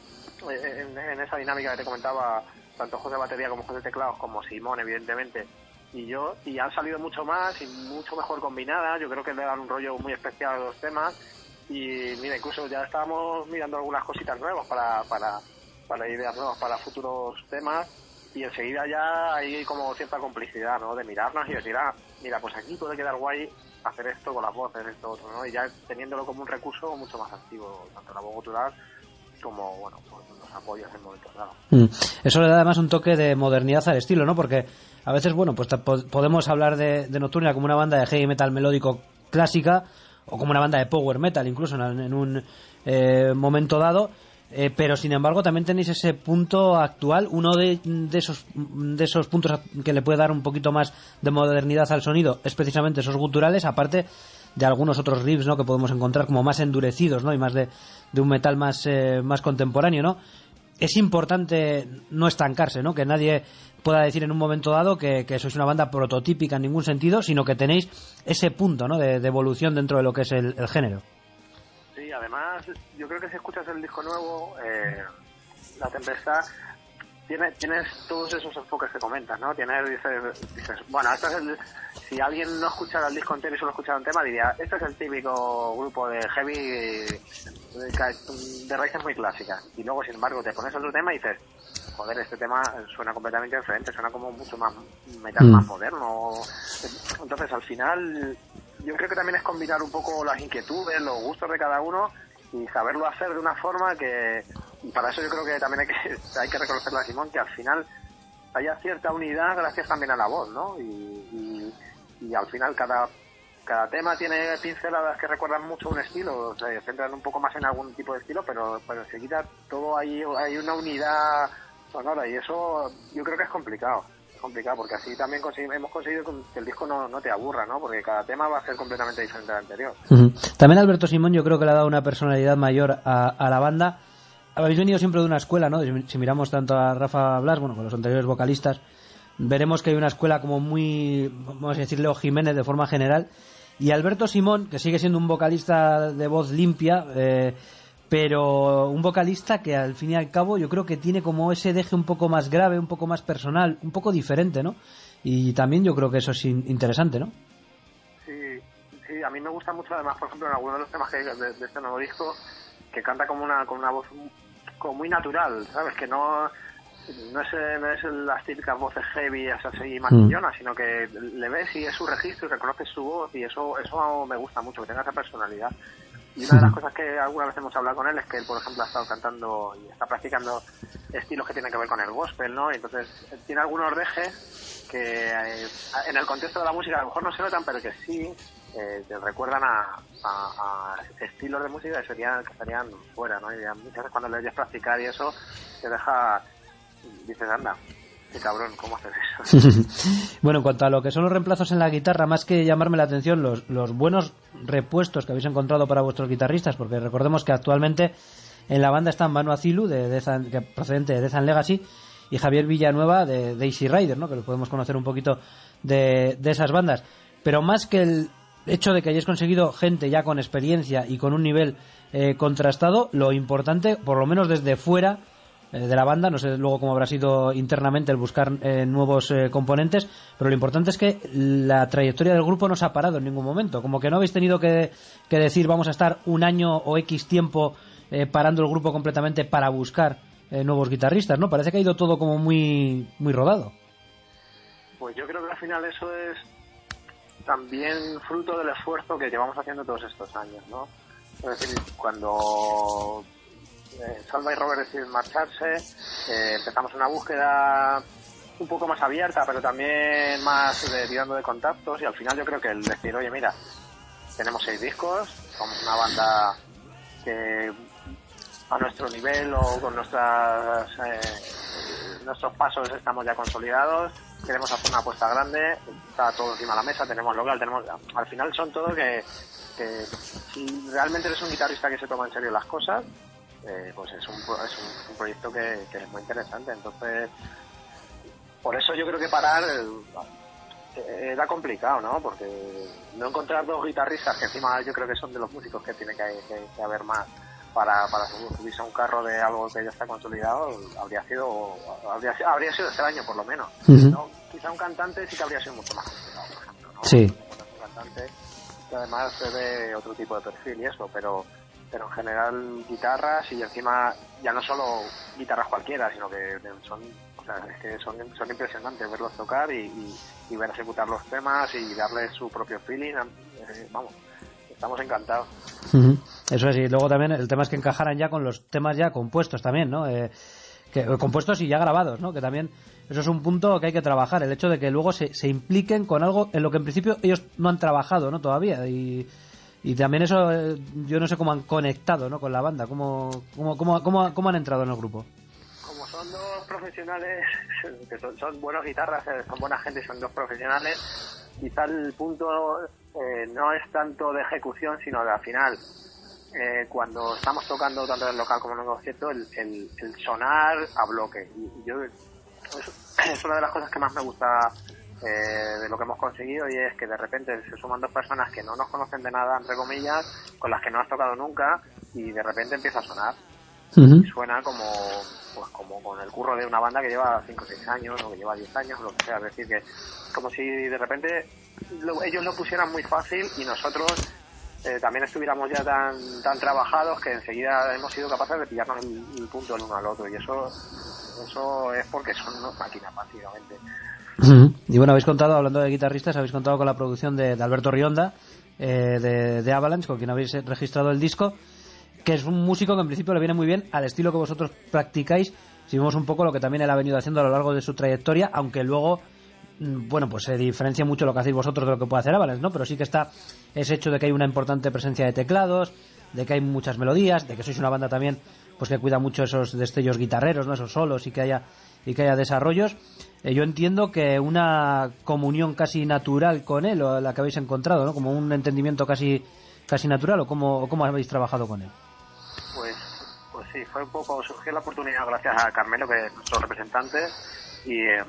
en, en esa dinámica que te comentaba, tanto José Batería como José Teclados como Simón evidentemente y yo, y han salido mucho más y mucho mejor combinadas. Yo creo que le dan un rollo muy especial a los temas y mira, incluso ya estábamos mirando algunas cositas nuevas para para para ideas nuevas para futuros temas y enseguida ya hay como cierta complicidad, ¿no?, de mirarnos y decir, ah, mira, pues aquí puede quedar guay hacer esto con las voces, esto otro, ¿no?, y ya teniéndolo como un recurso mucho más activo, tanto la voz gutural como, bueno, pues los apoyos en momentos dados. Mm. Eso le da además un toque de modernidad al estilo, ¿no?, porque a veces, bueno, pues podemos hablar de, de Nocturnia como una banda de heavy metal melódico clásica o como una banda de power metal incluso en, en un eh, momento dado, eh, pero sin embargo también tenéis ese punto actual, uno de, de esos de esos puntos que le puede dar un poquito más de modernidad al sonido es precisamente esos guturales, aparte de algunos otros riffs, ¿no?, que podemos encontrar como más endurecidos, ¿no?, y más de, de un metal más eh, más contemporáneo, ¿no? es importante no estancarse, ¿no? Que nadie pueda decir en un momento dado que, que sois una banda prototípica en ningún sentido, sino que tenéis ese punto, ¿no? de, de evolución dentro de lo que es el, el género. Sí, además, yo creo que si escuchas el disco nuevo, eh, La Tempestad, tienes, tienes todos esos enfoques que comentas, ¿no? Tienes, dices, dices bueno, este es el, si alguien no escuchara el disco entero y solo escuchara un tema, diría, este es el típico grupo de heavy de, de, de raíces muy clásicas. Y luego, sin embargo, te pones otro tema y dices, joder, este tema suena completamente diferente, suena como mucho más metal, mm. más moderno. Entonces, al final, yo creo que también es combinar un poco las inquietudes, los gustos de cada uno y saberlo hacer de una forma que, y para eso yo creo que también hay que, hay que reconocerle a Simón que al final haya cierta unidad gracias también a la voz, ¿no? Y, y, y al final cada cada tema tiene pinceladas que recuerdan mucho un estilo, se centran un poco más en algún tipo de estilo, pero, pero enseguida todo hay, hay una unidad sonora y eso yo creo que es complicado, es complicado porque así también consigue, hemos conseguido que el disco no, no te aburra, ¿no? Porque cada tema va a ser completamente diferente al anterior. Uh-huh. También Alberto Simón yo creo que le ha dado una personalidad mayor a, a la banda. Habéis venido siempre de una escuela, ¿no? Si miramos tanto a Rafa Blas, bueno, con los anteriores vocalistas, veremos que hay una escuela como muy, vamos a decir, Leo Jiménez de forma general, y Alberto Simón, que sigue siendo un vocalista de voz limpia, eh, pero un vocalista que al fin y al cabo yo creo que tiene como ese deje un poco más grave, un poco más personal, un poco diferente, ¿no? Y también yo creo que eso es interesante, ¿no? Sí, sí, a mí me gusta mucho además, por ejemplo, en algunos de los temas que de, de este nuevo disco, que canta como una con una voz como muy natural, ¿sabes? Que no no es, no es las típicas voces heavy, esas así maquillonas, mm. sino que le ves y es su registro y reconoces su voz y eso eso me gusta mucho, que tenga esa personalidad. Y una de las cosas que alguna vez hemos hablado con él es que él, por ejemplo, ha estado cantando y está practicando estilos que tienen que ver con el gospel, ¿no? Y entonces tiene algunos dejes que eh, en el contexto de la música a lo mejor no se notan, pero que sí eh, te recuerdan a, a, a estilos de música que serían, que estarían fuera, ¿no? Y muchas veces cuando le oyes practicar y eso te deja, dices, anda, qué cabrón, ¿cómo haces eso? Bueno, en cuanto a lo que son los reemplazos en la guitarra, más que llamarme la atención los, los buenos repuestos que habéis encontrado para vuestros guitarristas, porque recordemos que actualmente en la banda están Manu Azilu, de Death and, que procedente de Death and Legacy, y Javier Villanueva de Daisy Rider, ¿no? Que los podemos conocer un poquito de, de esas bandas. Pero más que el hecho de que hayáis conseguido gente ya con experiencia y con un nivel eh, contrastado, lo importante, por lo menos desde fuera de la banda, no sé luego cómo habrá sido internamente el buscar eh, nuevos eh, componentes, pero lo importante es que la trayectoria del grupo no se ha parado en ningún momento, como que no habéis tenido que, que decir vamos a estar un año o X tiempo eh, parando el grupo completamente para buscar eh, nuevos guitarristas, ¿no? Parece que ha ido todo como muy muy rodado. Pues yo creo que al final eso es también fruto del esfuerzo que llevamos haciendo todos estos años, ¿no? Es decir, cuando Eh, Salva y Robert deciden marcharse, eh, empezamos una búsqueda un poco más abierta, pero también más de, tirando de contactos, y al final yo creo que el decir, oye, mira, tenemos seis discos, somos una banda que a nuestro nivel o con nuestras eh, nuestros pasos estamos ya consolidados, queremos hacer una apuesta grande, está todo encima de la mesa, tenemos local, tenemos, al final son todo que, que si realmente eres un guitarrista que se toma en serio las cosas, Eh, pues es un, es un, un proyecto que, que es muy interesante. Entonces, por eso yo creo que parar eh, era complicado, ¿no? Porque no encontrar dos guitarristas, que encima yo creo que son de los músicos que tiene que, que, que haber más para, para subirse a un carro de algo que ya está consolidado, habría sido habría, habría sido extraño por lo menos. Uh-huh. ¿No? Quizá un cantante sí que habría sido mucho más complicado, por ejemplo, ¿no? Sí. Un cantante que además se ve otro tipo de perfil y eso, pero pero en general guitarras y encima ya no solo guitarras cualquiera, sino que son, o sea, es que son, son impresionantes verlos tocar y, y, y ver ejecutar los temas y darle su propio feeling. Eh, vamos, estamos encantados. Uh-huh. Eso es, y luego también el tema es que encajaran ya con los temas ya compuestos también, ¿no? Eh, que, compuestos y ya grabados, ¿no? Que también eso es un punto que hay que trabajar, el hecho de que luego se, se impliquen con algo en lo que en principio ellos no han trabajado, ¿no? Todavía, y Y también eso, yo no sé cómo han conectado, ¿no? Con la banda, cómo, cómo, cómo, cómo, cómo han entrado en el grupo. Como son dos profesionales, que son, son buenas guitarras, son buena gente y son dos profesionales, quizá el punto eh, no es tanto de ejecución, sino de al final eh, cuando estamos tocando tanto en el local como en el concierto, el, el, el sonar a bloque. Y, y yo es, es una de las cosas que más me gusta eh, de lo que hemos conseguido, y es que de repente se suman dos personas que no nos conocen de nada, entre comillas, con las que no has tocado nunca, y de repente empieza a sonar. Uh-huh. Y suena como pues como con el curro de una banda que lleva cinco o seis años o que lleva diez años, lo que sea. Es decir, que como si de repente lo, ellos lo pusieran muy fácil y nosotros eh, también estuviéramos ya tan tan trabajados que enseguida hemos sido capaces de pillarnos el, el punto el uno al otro, y eso eso es porque son máquinas, básicamente. Uh-huh. Y bueno, habéis contado, hablando de guitarristas, habéis contado con la producción de, de Alberto Rionda, eh, de, de Avalanche, con quien habéis registrado el disco, que es un músico que en principio le viene muy bien al estilo que vosotros practicáis. Si vemos un poco lo que también él ha venido haciendo a lo largo de su trayectoria, aunque luego, bueno, pues se diferencia mucho lo que hacéis vosotros de lo que puede hacer Avalanche, ¿no? Pero sí que está ese hecho de que hay una importante presencia de teclados, de que hay muchas melodías, de que sois una banda también pues que cuida mucho esos destellos guitarreros, ¿no? Esos solos, y que haya y que haya desarrollos. Eh, yo entiendo que una comunión casi natural con él, o la que habéis encontrado, ¿no? Como un entendimiento casi casi natural, o cómo, cómo habéis trabajado con él. Pues, pues sí, fue un poco, surgió la oportunidad gracias a Carmelo, que es nuestro representante, y, eh,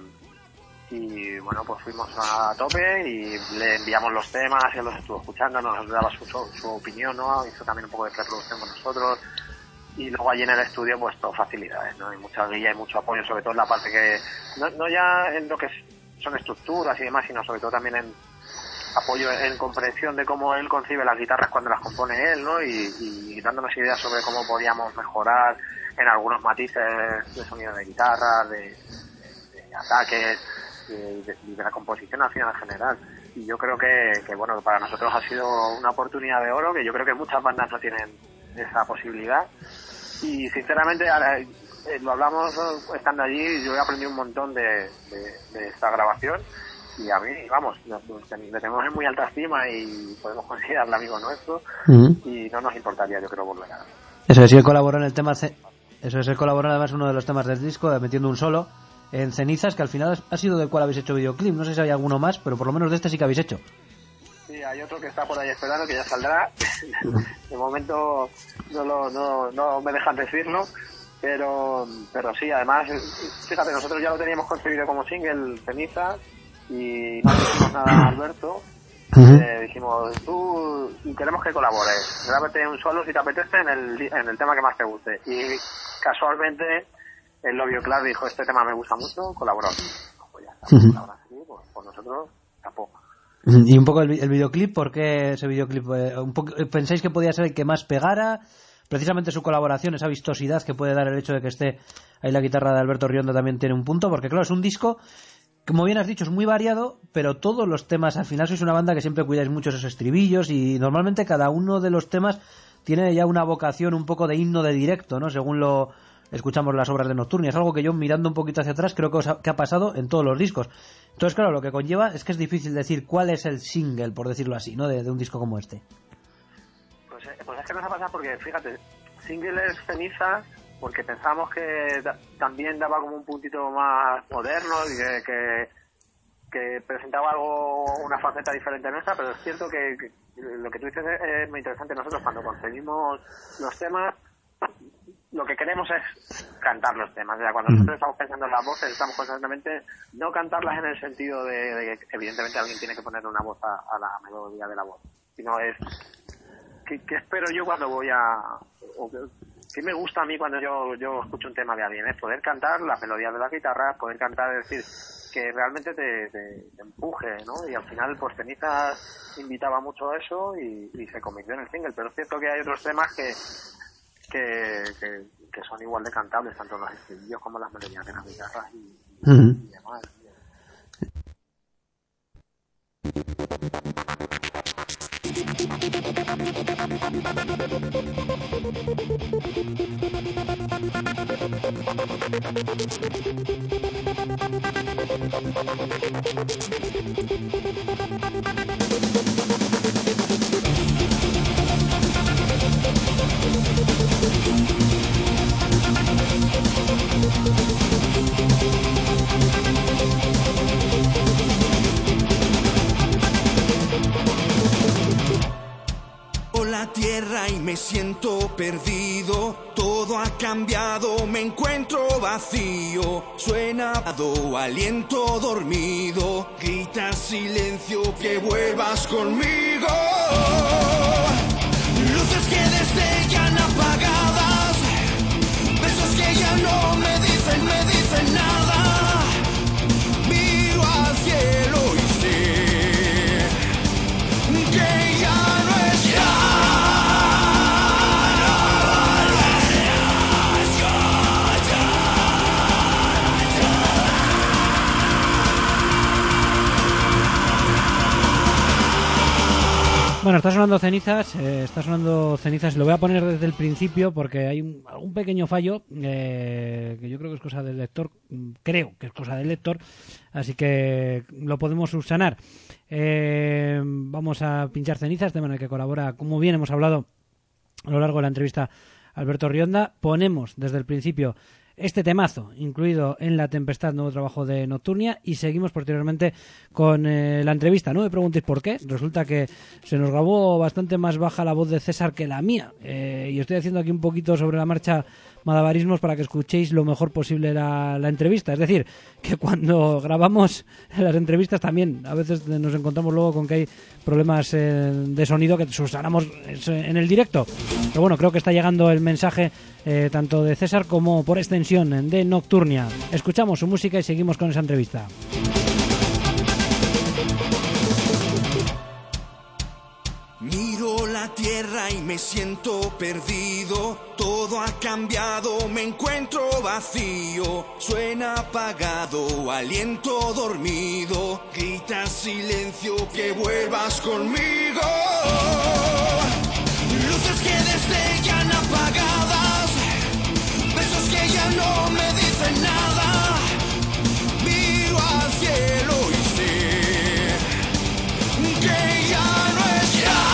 y bueno, pues fuimos a tope y le enviamos los temas, y él los estuvo escuchando, nos daba su, su opinión, ¿no? Hizo también un poco de preproducción con nosotros, y luego allí en el estudio pues todo facilidades, ¿no? Hay mucha guía y mucho apoyo, sobre todo en la parte que, no, no ya en lo que son estructuras y demás, sino sobre todo también en apoyo en comprensión de cómo él concibe las guitarras cuando las compone él, ¿no? Y, y dándonos ideas sobre cómo podíamos mejorar en algunos matices de sonido de guitarra, de, de, de ataques y de, de, de la composición al final en general. Y yo creo que, que, bueno, para nosotros ha sido una oportunidad de oro, que yo creo que muchas bandas no tienen esa posibilidad. Y sinceramente, ahora, eh, lo hablamos estando allí, yo he aprendido un montón de, de, de esta grabación. Y a mí, vamos, le tenemos en muy alta estima y podemos considerarle amigo nuestro, uh-huh. Y no nos importaría, yo creo, volver a... Eso es, él colaboró en el tema... Ce... Eso es, él colaboró además en uno de los temas del disco, metiendo un solo en Cenizas, que al final ha sido del cual habéis hecho videoclip. No sé si hay alguno más, pero por lo menos de este sí que habéis hecho. Sí, hay otro que está por ahí esperando, que ya saldrá. De momento no, lo, no, no me dejan decirlo, pero, pero sí, además, fíjate, nosotros ya lo teníamos concebido como single, Cenizas, y no dijimos nada a Alberto. Uh-huh. Eh, dijimos, tú queremos que colabores, grábate un solo si te apetece en el, en el tema que más te guste. Y casualmente el lo vio claro, dijo, este tema me gusta mucho, colaboró. Pues ya está, uh-huh. Ahora sí, pues, pues nosotros tampoco. Y un poco el, el videoclip, ¿por qué ese videoclip? Eh, un poco, ¿pensáis que podía ser el que más pegara? Precisamente su colaboración, esa vistosidad que puede dar el hecho de que esté ahí la guitarra de Alberto Rionda también tiene un punto, porque claro, es un disco, como bien has dicho, es muy variado, pero todos los temas, al final sois una banda que siempre cuidáis mucho esos estribillos, y normalmente cada uno de los temas tiene ya una vocación un poco de himno de directo, ¿no? Según lo escuchamos las obras de Nocturnia. Es algo que yo, mirando un poquito hacia atrás, creo que, os ha, que ha pasado en todos los discos. Entonces, claro, lo que conlleva es que es difícil decir cuál es el single, por decirlo así, ¿no? De, de un disco como este. Pues, pues es que nos ha pasado porque, fíjate, single es Cenizas, porque pensamos que da, también daba como un puntito más moderno y que, que, que presentaba algo, una faceta diferente nuestra, pero es cierto que, que lo que tú dices es, es muy interesante. Nosotros cuando conseguimos los temas, lo que queremos es cantar los temas. O sea, cuando nosotros estamos pensando en las voces, estamos constantemente no cantarlas en el sentido de, de que evidentemente alguien tiene que poner una voz a, a la melodía de la voz, sino es ¿qué, qué espero yo cuando voy a... o qué, qué me gusta a mí cuando yo yo escucho un tema de alguien? Es poder cantar las melodías de la guitarra, poder cantar, es decir, que realmente te, te, te empuje, ¿no? Y al final, pues Cenizas invitaba mucho a eso y, y se convirtió en el single. Pero es cierto que hay otros temas que que, que, que son igual de cantables, tanto los estribillos como las melodías de las guitarras y, uh-huh. y demás. La tierra y me siento perdido, todo ha cambiado, me encuentro vacío. Suena aliento dormido, grita silencio, que vuelvas conmigo. Luces que destellan apagadas, besos que ya no me dicen, me dicen nada. Miro al cielo y sé que ya no está. Bueno, está sonando Cenizas, eh, está sonando Cenizas, lo voy a poner desde el principio porque hay un, algún pequeño fallo eh, que yo creo que es cosa del lector, creo que es cosa del lector, así que lo podemos subsanar. Eh, vamos a pinchar Cenizas, tema en el que colabora, como bien hemos hablado a lo largo de la entrevista, Alberto Rionda. Ponemos desde el principio este temazo, incluido en La Tempestad, nuevo trabajo de Nocturnia, y seguimos posteriormente con eh, la entrevista. No me preguntéis por qué, resulta que se nos grabó bastante más baja la voz de César que la mía, eh, y estoy haciendo aquí un poquito sobre la marcha malabarismos para que escuchéis lo mejor posible la, la entrevista. Es decir, que cuando grabamos las entrevistas también a veces nos encontramos luego con que hay problemas eh, de sonido que subsanamos en el directo. Pero bueno, creo que está llegando el mensaje eh, tanto de César como por extensión de Nocturnia. Escuchamos su música y seguimos con esa entrevista. Miro la tierra y me siento perdido, todo ha cambiado, me encuentro vacío. Suena apagado, aliento dormido, grita silencio, que vuelvas conmigo. Luces que destellan apagadas, besos que ya no me dicen nada. Miro al cielo y sé que ya no está.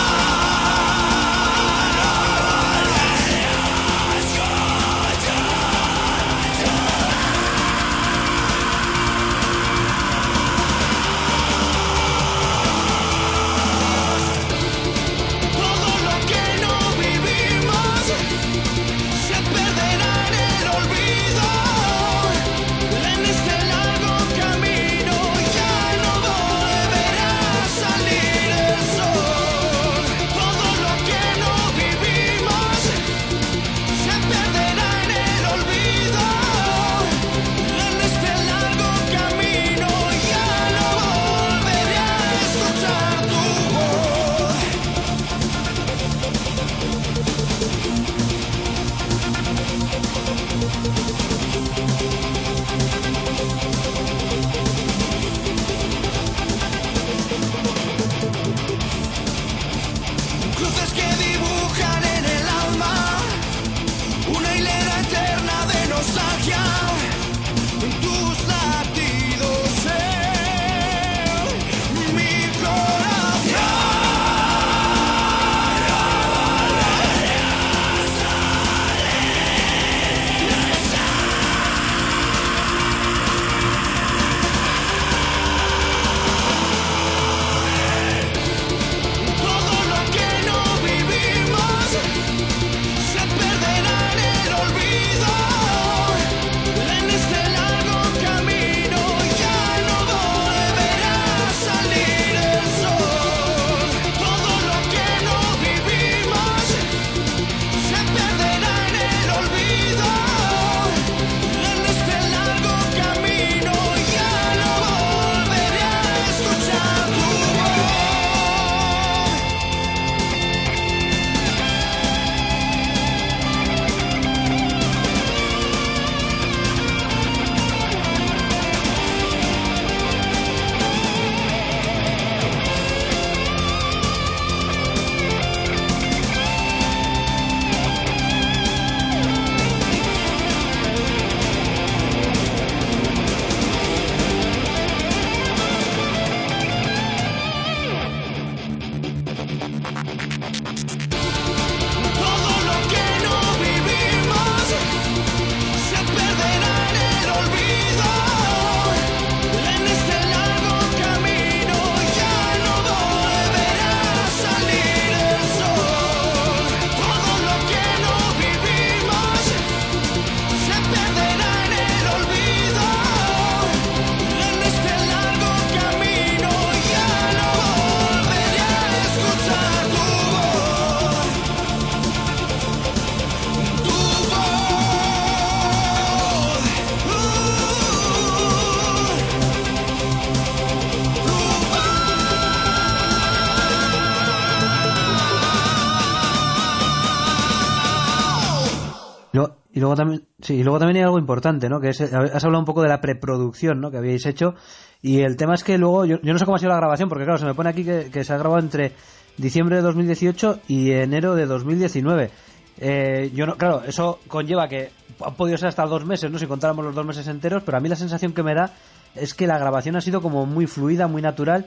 Y luego también, sí, y luego también hay algo importante, ¿no? Que es, has hablado un poco de la preproducción, ¿no? Que habíais hecho. Y el tema es que luego, yo, yo no sé cómo ha sido la grabación, porque claro, se me pone aquí que, que se ha grabado entre diciembre de dos mil dieciocho y enero de dos mil diecinueve. Eh, yo no, claro, eso conlleva que han podido ser hasta dos meses, ¿no? Si contáramos los dos meses enteros, pero a mí la sensación que me da es que la grabación ha sido como muy fluida, muy natural,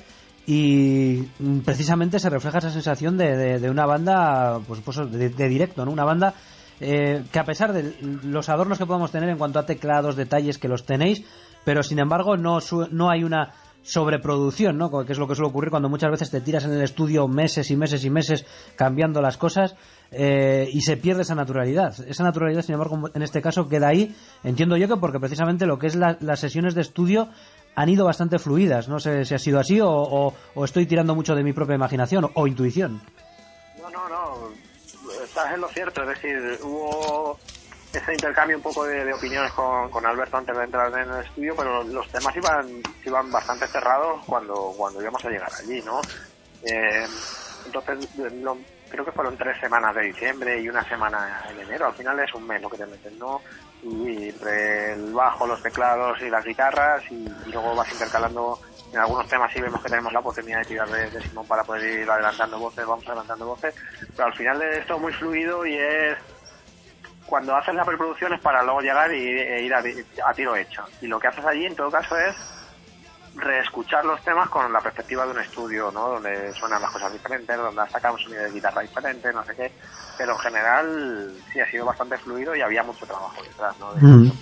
y precisamente se refleja esa sensación de, de, de una banda, pues, pues de, de directo, ¿no? Una banda eh, que a pesar de los adornos que podamos tener en cuanto a teclados, detalles, que los tenéis, pero sin embargo no, su, no hay una sobreproducción, ¿no? Que es lo que suele ocurrir cuando muchas veces te tiras en el estudio meses y meses y meses cambiando las cosas, eh, y se pierde esa naturalidad. Esa naturalidad, sin embargo, en este caso queda ahí. Entiendo yo que porque precisamente lo que es la, las sesiones de estudio han ido bastante fluidas. No sé si ha sido así o, o, o estoy tirando mucho de mi propia imaginación o, o intuición. No, no, no. Estás en lo cierto. Es decir, hubo ese intercambio un poco de, de opiniones con, con Alberto antes de entrar en el estudio, pero los temas iban iban bastante cerrados cuando cuando íbamos a llegar allí, ¿no? Eh, entonces, lo, creo que fueron tres semanas de diciembre y una semana en enero. Al final es un mes lo que te meten, ¿no? Y entre el bajo, los teclados y las guitarras, y, y luego vas intercalando. En algunos temas sí vemos que tenemos la oportunidad de tirar de, de Simón para poder ir adelantando voces, vamos adelantando voces, pero al final es todo muy fluido y es cuando haces la preproducción es para luego llegar y, e ir a, a tiro hecho. Y lo que haces allí en todo caso es reescuchar los temas con la perspectiva de un estudio, ¿no? Donde suenan las cosas diferentes, donde has sacado un sonido de guitarra diferente, no sé qué, pero en general sí ha sido bastante fluido y había mucho trabajo detrás, ¿no? De mm.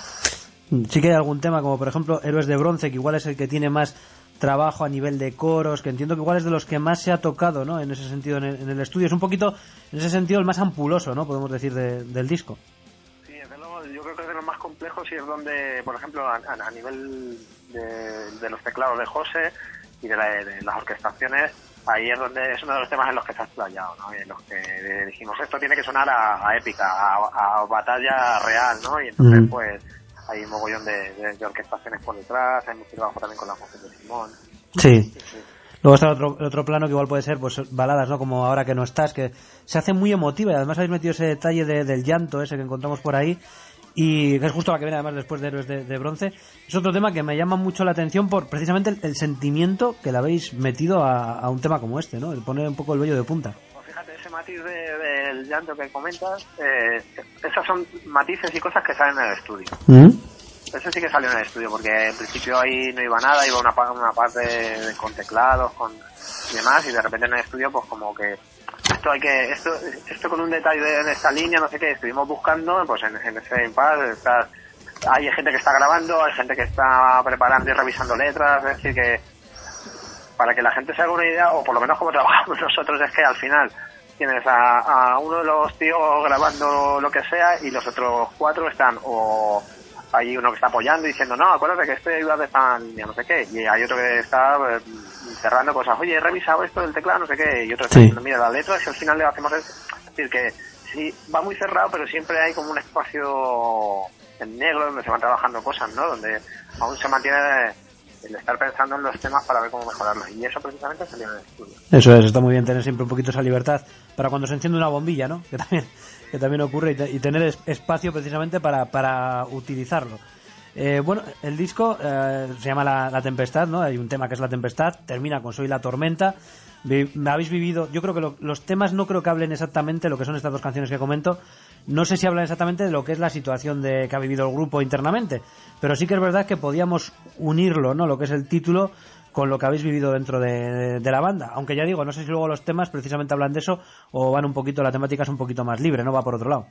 Sí que hay algún tema, como por ejemplo Héroes de Bronce, que igual es el que tiene más trabajo a nivel de coros, que entiendo que igual es de los que más se ha tocado, ¿no? En ese sentido, en el, en el estudio. Es un poquito, en ese sentido, el más ampuloso, ¿no? Podemos decir, de, del disco. Sí, es de lo, yo creo que es de los más complejos y es donde, por ejemplo, a, a, a nivel de, de los teclados de José y de, la, de las orquestaciones, ahí es donde es uno de los temas en los que se ha explayado, ¿no? Y en los que dijimos, esto tiene que sonar a, a épica, a, a batalla real, ¿no? Y entonces, mm. pues, hay un mogollón de, de, de orquestaciones por detrás, hay mucho trabajo también con la voz de Simón. Sí. Sí, sí. Luego está el otro, el otro plano que igual puede ser pues baladas, ¿no? Como Ahora que no estás, que se hace muy emotiva y además habéis metido ese detalle de, del llanto ese que encontramos por ahí y que es justo la que viene además después de Héroes de, de Bronce. Es otro tema que me llama mucho la atención por precisamente el, el sentimiento que le habéis metido a, a un tema como este, ¿no? El poner un poco el vello de punta. Pues fíjate, ese matiz de, del llanto que comentas, eh, esas son matices y cosas que salen en el estudio. ¿Mm? Eso sí que salió en el estudio, porque en principio ahí no iba nada, iba una, una parte de, con teclados con y demás, y de repente en el estudio pues como que esto hay que, esto esto con un detalle de, de esta línea, no sé qué, estuvimos buscando pues en, en ese impasse, está, hay gente que está grabando, hay gente que está preparando y revisando letras, es decir que para que la gente se haga una idea, o por lo menos como trabajamos nosotros, es que al final tienes a, a uno de los tíos grabando lo que sea y los otros cuatro están o hay uno que está apoyando y diciendo, no, acuérdate que este iba de esta línea, no sé qué, y hay otro que está eh, cerrando cosas, oye, he revisado esto del teclado, no sé qué, y otro está sí. diciendo, mira, la letra, si al final le hacemos eso. Es decir, que sí, va muy cerrado, pero siempre hay como un espacio en negro donde se van trabajando cosas, ¿no? Donde aún se mantiene el estar pensando en los temas para ver cómo mejorarlos, y eso precisamente salió en el estudio. Eso es, está muy bien tener siempre un poquito esa libertad para cuando se enciende una bombilla, ¿no? Que también... que también ocurre y, te, y tener es, espacio precisamente para, para utilizarlo. Eh, bueno, el disco eh, se llama la, la Tempestad, ¿no? Hay un tema que es La Tempestad, termina con Soy la Tormenta. Vi, habéis vivido, yo creo que lo, los temas no creo que hablen exactamente lo que son estas dos canciones que comento. No sé si hablan exactamente de lo que es la situación de que ha vivido el grupo internamente, pero sí que es verdad que podíamos unirlo, ¿no? Lo que es el título con lo que habéis vivido dentro de, de, de la banda, aunque ya digo, no sé si luego los temas precisamente hablan de eso o van un poquito, la temática es un poquito más libre, ¿no? Va por otro lado.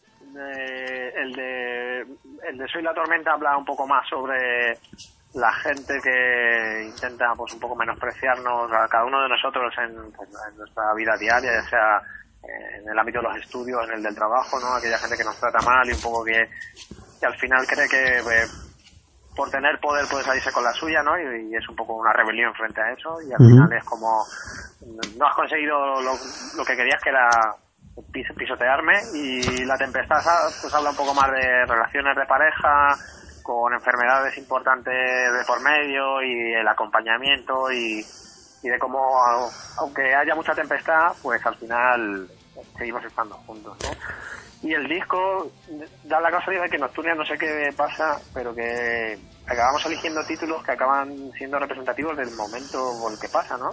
Eh, el de el de Soy la Tormenta habla un poco más sobre la gente que intenta pues un poco menospreciarnos a cada uno de nosotros en, pues, en nuestra vida diaria, ya sea en el ámbito de los estudios, en el del trabajo, ¿no? Aquella gente que nos trata mal y un poco que, que al final cree que eh, por tener poder puede salirse con la suya, ¿no? Y, y es un poco una rebelión frente a eso y al uh-huh. final es como no has conseguido lo, lo que querías, que era pis, pisotearme, y La Tempestad pues habla un poco más de relaciones de pareja con enfermedades importantes de por medio y el acompañamiento y, y de cómo aunque haya mucha tempestad pues al final seguimos estando juntos, ¿no? Y el disco da la casualidad de que Nocturnia, no sé qué pasa, pero que acabamos eligiendo títulos que acaban siendo representativos del momento por el que pasa, ¿no?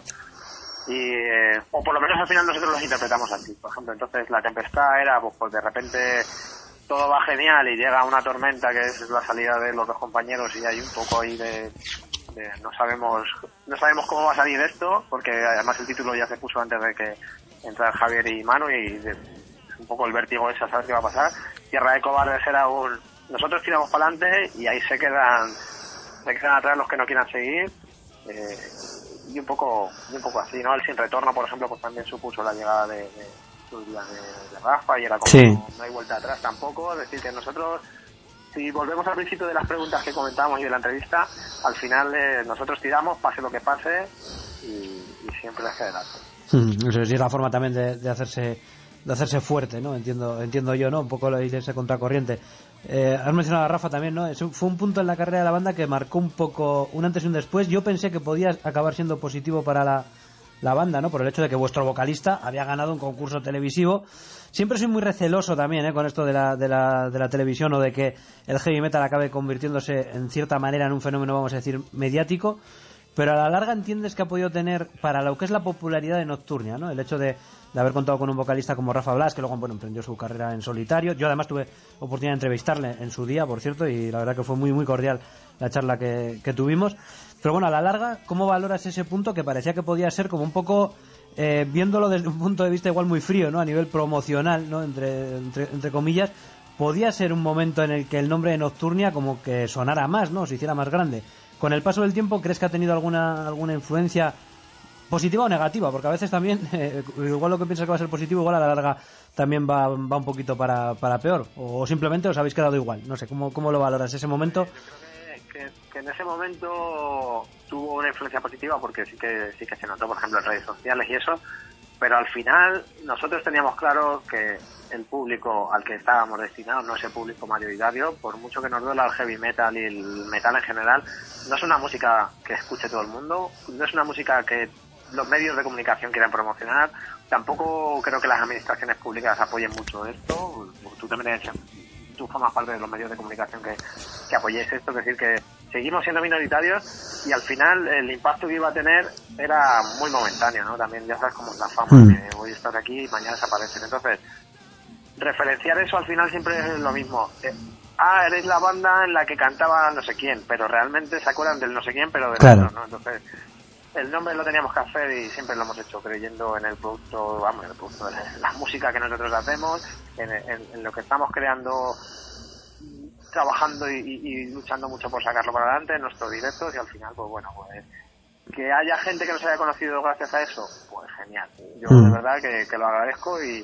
Y eh, o por lo menos al final nosotros los interpretamos así. Por ejemplo, entonces La Tempestad era pues, pues de repente todo va genial y llega una tormenta que es la salida de los dos compañeros y hay un poco ahí de, de no sabemos no sabemos cómo va a salir esto, porque además el título ya se puso antes de que entraran Javier y Manu, y de, un poco el vértigo ese a saber qué va a pasar. Tierra de Cobardes era un nosotros tiramos para adelante y ahí se quedan se quedan atrás los que no quieran seguir, eh, y un poco y un poco así, ¿no? El Sin Retorno, por ejemplo, pues también supuso la llegada de, de De, de Rafa, y era como sí. no, no hay vuelta atrás tampoco. Es decir, que nosotros, si volvemos al principio de las preguntas que comentábamos y de la entrevista, al final eh, nosotros tiramos, pase lo que pase, y, y siempre hacia adelante. Mm, eso es la forma también de, de hacerse de hacerse fuerte, ¿no? Entiendo entiendo yo, ¿no? Un poco lo dice ese contracorriente. Eh, has mencionado a Rafa también, ¿no? Eso fue un punto en la carrera de la banda que marcó un poco un antes y un después. Yo pensé que podía acabar siendo positivo para la la banda, ¿no? Por el hecho de que vuestro vocalista había ganado un concurso televisivo. Siempre soy muy receloso también, ¿eh? Con esto de la, de la, de la televisión, o de que el heavy metal acabe convirtiéndose en cierta manera en un fenómeno, vamos a decir, mediático, pero a la larga entiendes que ha podido tener para lo que es la popularidad de Nocturnia, ¿no? El hecho de, de haber contado con un vocalista como Rafa Blas, que luego, bueno, emprendió su carrera en solitario. Yo además tuve oportunidad de entrevistarle en su día, por cierto, y la verdad que fue muy, muy cordial la charla que, que tuvimos. Pero bueno, a la larga, ¿cómo valoras ese punto que parecía que podía ser como un poco, eh, viéndolo desde un punto de vista igual muy frío, ¿no? A nivel promocional, ¿no? Entre, entre, entre comillas, podía ser un momento en el que el nombre de Nocturnia como que sonara más, ¿no? Se hiciera más grande. Con el paso del tiempo, ¿crees que ha tenido alguna alguna influencia positiva o negativa? Porque a veces también, eh, igual lo que piensas que va a ser positivo, igual a la larga también va, va un poquito para, para peor. O simplemente os habéis quedado igual. No sé, ¿cómo, cómo lo valoras ese momento? Que, que en ese momento tuvo una influencia positiva, porque sí que sí que se notó, por ejemplo, en redes sociales y eso, pero al final nosotros teníamos claro que el público al que estábamos destinados, no ese público mayoritario, por mucho que nos duela el heavy metal y el metal en general, no es una música que escuche todo el mundo, no es una música que los medios de comunicación quieran promocionar, tampoco creo que las administraciones públicas apoyen mucho esto. Tú también eres, tú formas parte de los medios de comunicación que, que apoyéis esto, es decir, que seguimos siendo minoritarios y al final el impacto que iba a tener era muy momentáneo, ¿no? También ya sabes cómo es la fama, mm. que hoy estás aquí y mañana desaparecen. Entonces, referenciar eso al final siempre es lo mismo. Eh, ah, eres la banda en la que cantaba no sé quién, pero realmente se acuerdan del no sé quién, pero de claro. nosotros, ¿no? Entonces, el nombre lo teníamos que hacer y siempre lo hemos hecho creyendo en el producto, vamos, en el producto, en la música que nosotros hacemos, en, en, en lo que estamos creando, trabajando y, y, y luchando mucho por sacarlo para adelante en nuestros directos, y al final, pues bueno, pues que haya gente que nos haya conocido gracias a eso, pues genial. Yo mm. de verdad que, que lo agradezco, y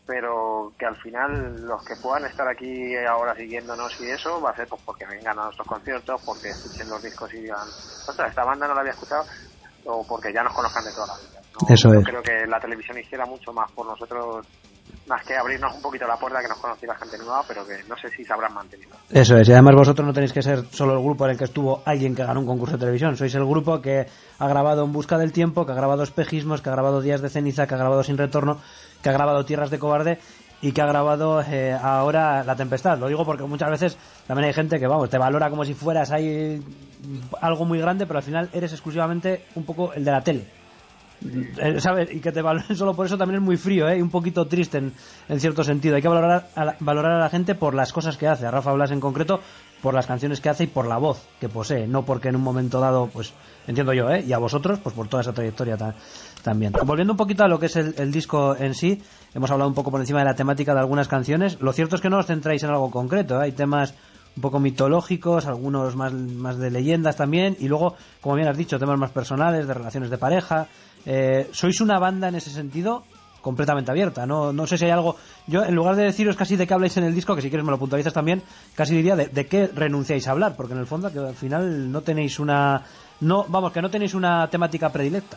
pero que al final los que puedan estar aquí ahora siguiéndonos y eso va a ser pues porque vengan a nuestros conciertos, porque escuchen los discos y digan, ostras, esta banda no la había escuchado, o porque ya nos conozcan de toda la vida, ¿no? Eso es. Yo creo que la televisión hiciera mucho más por nosotros, más que abrirnos un poquito la puerta, que nos conociera gente nueva, pero que no sé si se habrán mantenido. Eso es, y además vosotros no tenéis que ser solo el grupo en el que estuvo alguien que ganó un concurso de televisión, sois el grupo que ha grabado En Busca del Tiempo, que ha grabado Espejismos, que ha grabado Días de Ceniza, que ha grabado Sin Retorno, que ha grabado Tierras de Cobarde y que ha grabado eh, ahora La Tempestad. Lo digo porque muchas veces también hay gente que, vamos, te valora como si fueras ahí algo muy grande, pero al final eres exclusivamente un poco el de la tele, ¿sabes? Y que te valoren solo por eso también es muy frío, ¿eh? Y un poquito triste en, en cierto sentido. Hay que valorar a, la, valorar a la gente por las cosas que hace, a Rafa Blas en concreto, por las canciones que hace y por la voz que posee, no porque en un momento dado, pues entiendo yo, ¿eh? Y a vosotros, pues por toda esa trayectoria ta- también. Volviendo un poquito a lo que es el, el disco en sí, hemos hablado un poco por encima de la temática de algunas canciones. Lo cierto es que no os centráis en algo concreto, ¿eh? Hay temas un poco mitológicos, algunos más, más de leyendas también, y luego, como bien has dicho, temas más personales, de relaciones de pareja. Eh, sois una banda en ese sentido completamente abierta, no no sé si hay algo, yo en lugar de deciros casi de qué habláis en el disco, que si quieres me lo puntualizas también, casi diría de, de qué renunciáis a hablar, porque en el fondo que al final no tenéis una, no vamos, que no tenéis una temática predilecta.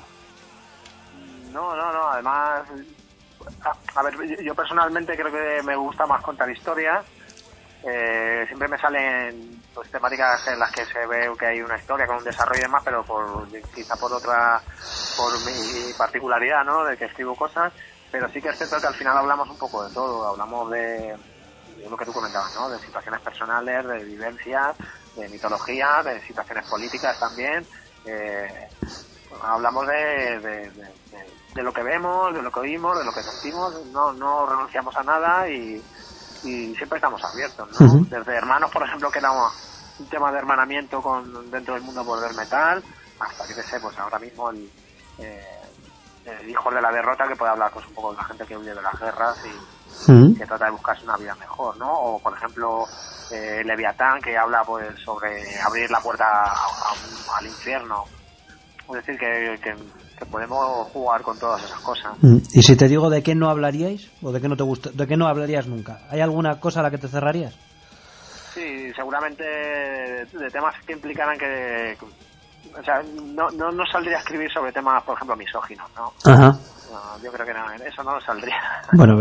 No, no, no, además, a, a ver, yo personalmente creo que me gusta más contar historias. Eh, siempre me salen pues temáticas en las que se ve que hay una historia con un desarrollo y demás, pero por quizá por otra, por mi particularidad, ¿no? De que escribo cosas, pero sí que es cierto que al final hablamos un poco de todo, hablamos de, de lo que tú comentabas, ¿no? De situaciones personales, de vivencias, de mitología, de situaciones políticas también. Eh, hablamos de, de, de, de, de lo que vemos, de lo que oímos, de lo que sentimos, no, no renunciamos a nada y, y siempre estamos abiertos, ¿no? Uh-huh. Desde Hermanos, por ejemplo, que era un tema de hermanamiento con dentro del mundo por el metal, hasta, que sé, pues ahora mismo el, eh, el Hijos de la Derrota, que puede hablar pues un poco de la gente que huye de las guerras y uh-huh. que trata de buscarse una vida mejor, ¿no? O, por ejemplo, eh, Leviatán, que habla pues sobre abrir la puerta a, a, al infierno. Es decir, que, que, que podemos jugar con todas esas cosas. ¿Y si te digo de qué no hablaríais o de qué no te gusta, de qué no hablarías nunca? ¿Hay alguna cosa a la que te cerrarías? Sí, seguramente de temas que implicaran que, o sea, no, no, no saldría a escribir sobre temas, por ejemplo, misóginos, ¿no? Ajá. No, yo creo que no, eso no saldría. Bueno,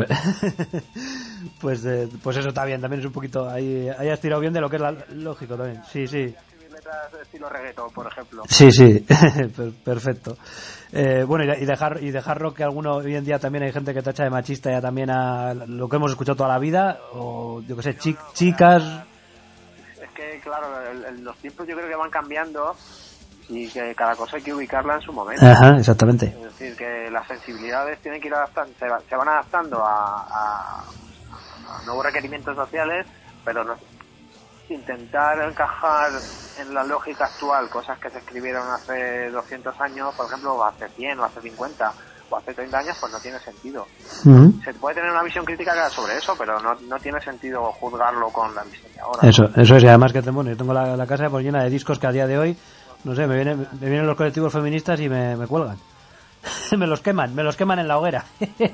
pues eh, pues eso está bien, también es un poquito, ahí, ahí has tirado bien de lo que es la, lógico también, sí, sí. De estilo reggaetón, por ejemplo. Sí, sí, perfecto. Eh, bueno, y dejar y dejarlo que alguno hoy en día también hay gente que tacha de machista ya también a lo que hemos escuchado toda la vida, o yo que sé, chi- chicas. Es que, claro, el, el, los tiempos yo creo que van cambiando y que cada cosa hay que ubicarla en su momento. Ajá, exactamente. Es decir, que las sensibilidades tienen que ir adaptando, se, se van adaptando a, a, a nuevos requerimientos sociales, pero no intentar encajar en la lógica actual cosas que se escribieron hace doscientos años, por ejemplo, hace cien o hace cincuenta o hace treinta años, pues no tiene sentido. Uh-huh. Se puede tener una visión crítica sobre eso, pero no, no tiene sentido juzgarlo con la visión de ahora. Eso, eso es, y además que te, bueno, yo tengo la, la casa pues llena de discos que a día de hoy, no sé, me vienen, me vienen los colectivos feministas y me, me cuelgan. me los queman, me los queman en la hoguera. pero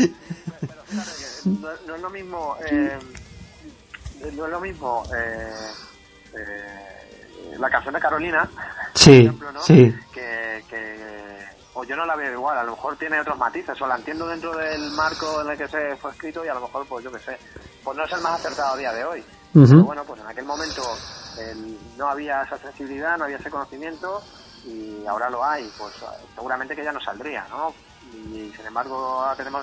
fíjate que no, no es lo mismo... Eh, no es lo mismo eh, eh, la canción de Carolina, sí, por ejemplo, ¿no? sí. que, que o yo no la veo igual, a lo mejor tiene otros matices, o la entiendo dentro del marco en el que se fue escrito y a lo mejor, pues yo qué sé, pues no es el más acertado a día de hoy. Uh-huh. Pero bueno, pues en aquel momento el, no había esa sensibilidad, no había ese conocimiento y ahora lo hay, pues seguramente que ya no saldría, ¿no? Y sin embargo ahora tenemos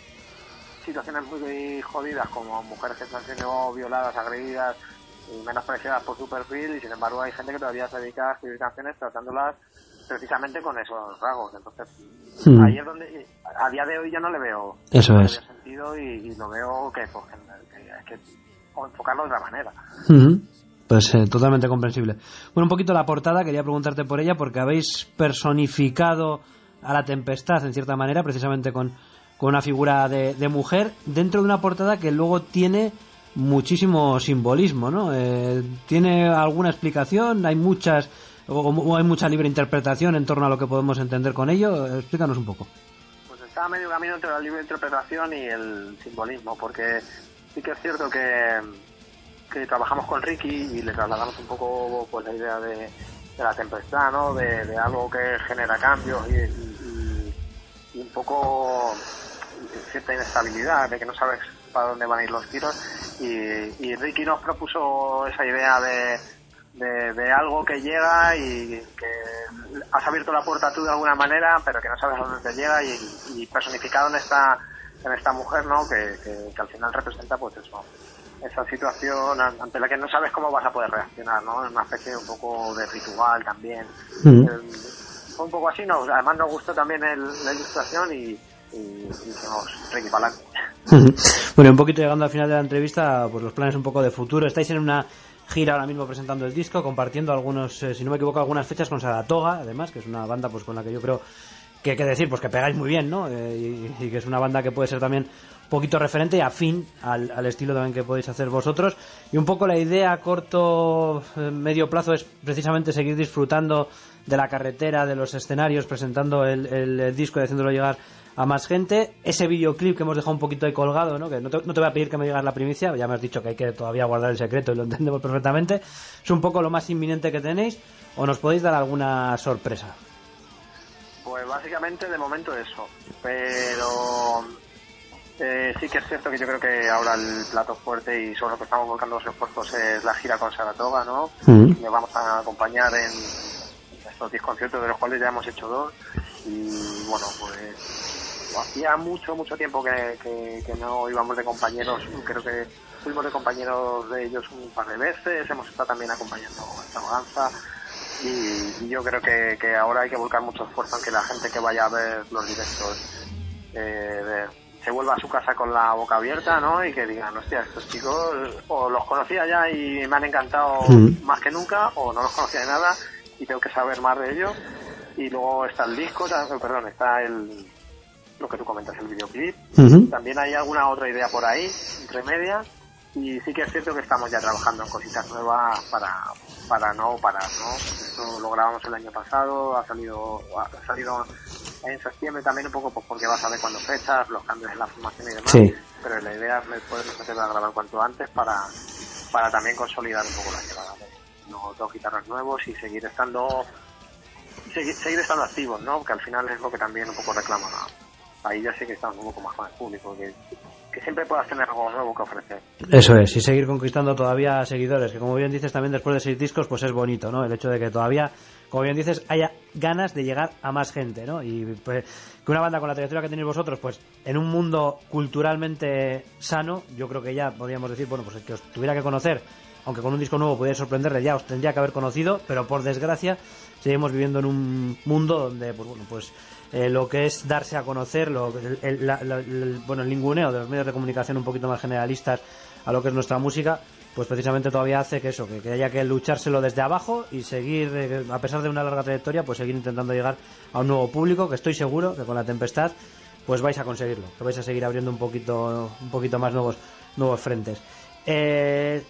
situaciones muy jodidas como mujeres que están siendo violadas, agredidas y menospreciadas por su perfil, y sin embargo hay gente que todavía se dedica a escribir canciones tratándolas precisamente con esos rasgos. Entonces hmm. ahí es donde a día de hoy yo no le veo eso no es le veo sentido y, y lo veo que, pues, que hay que enfocarlo de otra manera. Uh-huh. Pues eh, totalmente comprensible. Bueno, un poquito la portada, quería preguntarte por ella porque habéis personificado a la tempestad en cierta manera, precisamente con con una figura de, de mujer dentro de una portada que luego tiene muchísimo simbolismo, ¿no? Eh, ¿Tiene alguna explicación? ¿Hay muchas o, o hay mucha libre interpretación en torno a lo que podemos entender con ello? Explícanos un poco. Pues está a medio camino entre la libre interpretación y el simbolismo, porque sí que es cierto que, que trabajamos con Ricky y le trasladamos un poco pues la idea de, de la tempestad, ¿no? De, de algo que genera cambios y, y, y un poco cierta inestabilidad, de que no sabes para dónde van a ir los tiros, y, y Ricky nos propuso esa idea de, de, de algo que llega y que has abierto la puerta tú de alguna manera, pero que no sabes a dónde te llega, y, y personificado en esta en esta mujer, ¿no? Que, que, que al final representa pues eso, esa situación ante la que no sabes cómo vas a poder reaccionar, ¿no? Es una especie un poco de ritual también. Mm. Eh, fue un poco así, ¿no? Además nos gustó también el, la ilustración y y dijimos, Ricky, para adelante. Bueno, un poquito llegando al final de la entrevista, pues los planes un poco de futuro. Estáis en una gira ahora mismo presentando el disco, compartiendo algunos, eh, si no me equivoco, algunas fechas con Saratoga, además, que es una banda pues con la que yo creo que hay que decir, pues que pegáis muy bien, ¿no? Eh, y, y que es una banda que puede ser también un poquito referente y afín al, al estilo también que podéis hacer vosotros. Y un poco la idea a corto, eh, medio plazo es precisamente seguir disfrutando de la carretera, de los escenarios, presentando el, el, el disco y haciéndolo llegar a más gente. Ese videoclip que hemos dejado un poquito ahí colgado, ¿no? Que no te, no te voy a pedir que me digas la primicia, ya me has dicho que hay que todavía guardar el secreto y lo entendemos perfectamente. ¿Es un poco lo más inminente que tenéis o nos podéis dar alguna sorpresa? Pues básicamente de momento eso, pero eh, sí que es cierto que yo creo que ahora el plato fuerte y sobre lo que estamos volcando los esfuerzos es la gira con Saratoga, ¿no? Mm. Le vamos a acompañar en estos diez conciertos, de los cuales ya hemos hecho dos, y bueno, pues hacía mucho, mucho tiempo que, que, que no íbamos de compañeros, creo que fuimos de compañeros de ellos un par de veces, hemos estado también acompañando a Extravaganza y, y yo creo que, que ahora hay que volcar mucho esfuerzo en que la gente que vaya a ver los directos eh, de, se vuelva a su casa con la boca abierta, ¿no? Y que digan, hostia, estos chicos o los conocía ya y me han encantado mm. más que nunca, o no los conocía de nada y tengo que saber más de ellos. Y luego está el disco, perdón, está el lo que tú comentas, el videoclip. Uh-huh. También hay alguna otra idea por ahí, entre medias. Y sí que es cierto que estamos ya trabajando en cositas nuevas para para no parar, ¿no? Esto lo grabamos el año pasado, ha salido ha salido en septiembre también un poco pues porque vas a ver cuándo fechas, los cambios en la formación y demás. Sí. Pero la idea es poder empezar a grabar cuanto antes para para también consolidar un poco la llegada de los dos guitarras nuevos y seguir estando seguir, seguir estando activos, ¿no? Que al final es lo que también un poco reclama. Ahí ya sí que estamos un poco más con el público, que que siempre puedas tener algo nuevo que ofrecer. Eso es, y seguir conquistando todavía seguidores, que como bien dices también después de seis discos pues es bonito, ¿no? El hecho de que todavía, como bien dices, haya ganas de llegar a más gente, ¿no? Y pues que una banda con la trayectoria que tenéis vosotros, pues en un mundo culturalmente sano, yo creo que ya podríamos decir, bueno, pues el que os tuviera que conocer, aunque con un disco nuevo pudiera sorprenderle, ya os tendría que haber conocido, pero por desgracia seguimos viviendo en un mundo donde, pues bueno, pues Eh, lo que es darse a conocer, lo, el, el, la, la, el, bueno, el ninguneo de los medios de comunicación un poquito más generalistas a lo que es nuestra música, pues precisamente todavía hace que eso, que, que haya que luchárselo desde abajo y seguir, eh, a pesar de una larga trayectoria, pues seguir intentando llegar a un nuevo público, que estoy seguro que con La Tempestad pues vais a conseguirlo, que vais a seguir abriendo un poquito un poquito más nuevos nuevos frentes. Eh...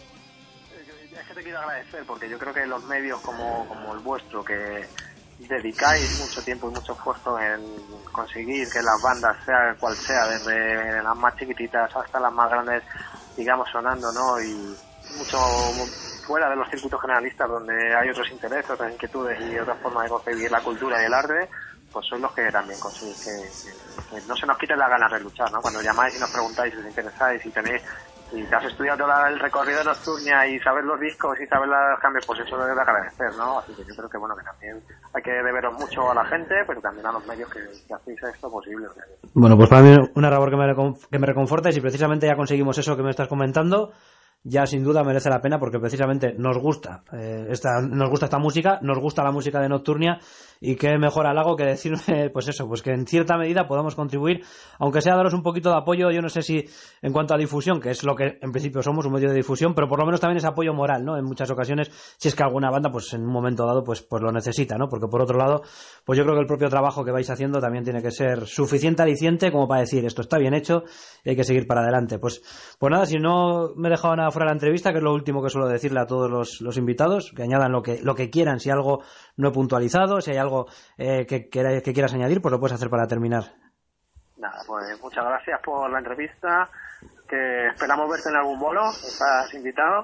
Es que te quiero agradecer, porque yo creo que los medios como, como el vuestro, que dedicáis mucho tiempo y mucho esfuerzo en conseguir que las bandas, sea cual sea, desde las más chiquititas hasta las más grandes, digamos, sonando, ¿no? Y mucho fuera de los circuitos generalistas donde hay otros intereses, otras inquietudes y otras formas de concebir la cultura y el arte, pues sois los que también conseguís que, que, que no se nos quiten las ganas de luchar, ¿no? Cuando llamáis y nos preguntáis si os interesáis y tenéis y te has estudiado todo el recorrido de Nocturnia y sabes los discos y sabes los cambios, pues eso debe de agradecer, ¿no? Así que yo creo que bueno, que también hay que deberos mucho a la gente, pero también a los medios que, que hacéis esto posible. Bueno, pues para mí una labor que me, que me reconforta, y si precisamente ya conseguimos eso que me estás comentando, ya sin duda merece la pena, porque precisamente nos gusta eh, esta, nos gusta esta música, nos gusta la música de Nocturnia, y qué mejor halago que decirme, pues eso, pues que en cierta medida podamos contribuir, aunque sea daros un poquito de apoyo. Yo no sé si en cuanto a difusión, que es lo que en principio somos, un medio de difusión, pero por lo menos también es apoyo moral, ¿no? En muchas ocasiones, si es que alguna banda, pues en un momento dado, pues, pues lo necesita, ¿no? Porque por otro lado, pues yo creo que el propio trabajo que vais haciendo también tiene que ser suficiente aliciente como para decir, esto está bien hecho y hay que seguir para adelante. Pues, pues nada, si no me he dejado nada fuera de la entrevista, que es lo último que suelo decirle a todos los, los invitados, que añadan lo que, lo que quieran, si algo no he puntualizado, si hay algo eh, que, que, que quieras añadir, pues lo puedes hacer para terminar. Nada, pues muchas gracias por la entrevista, que esperamos verte en algún bolo, estás invitado,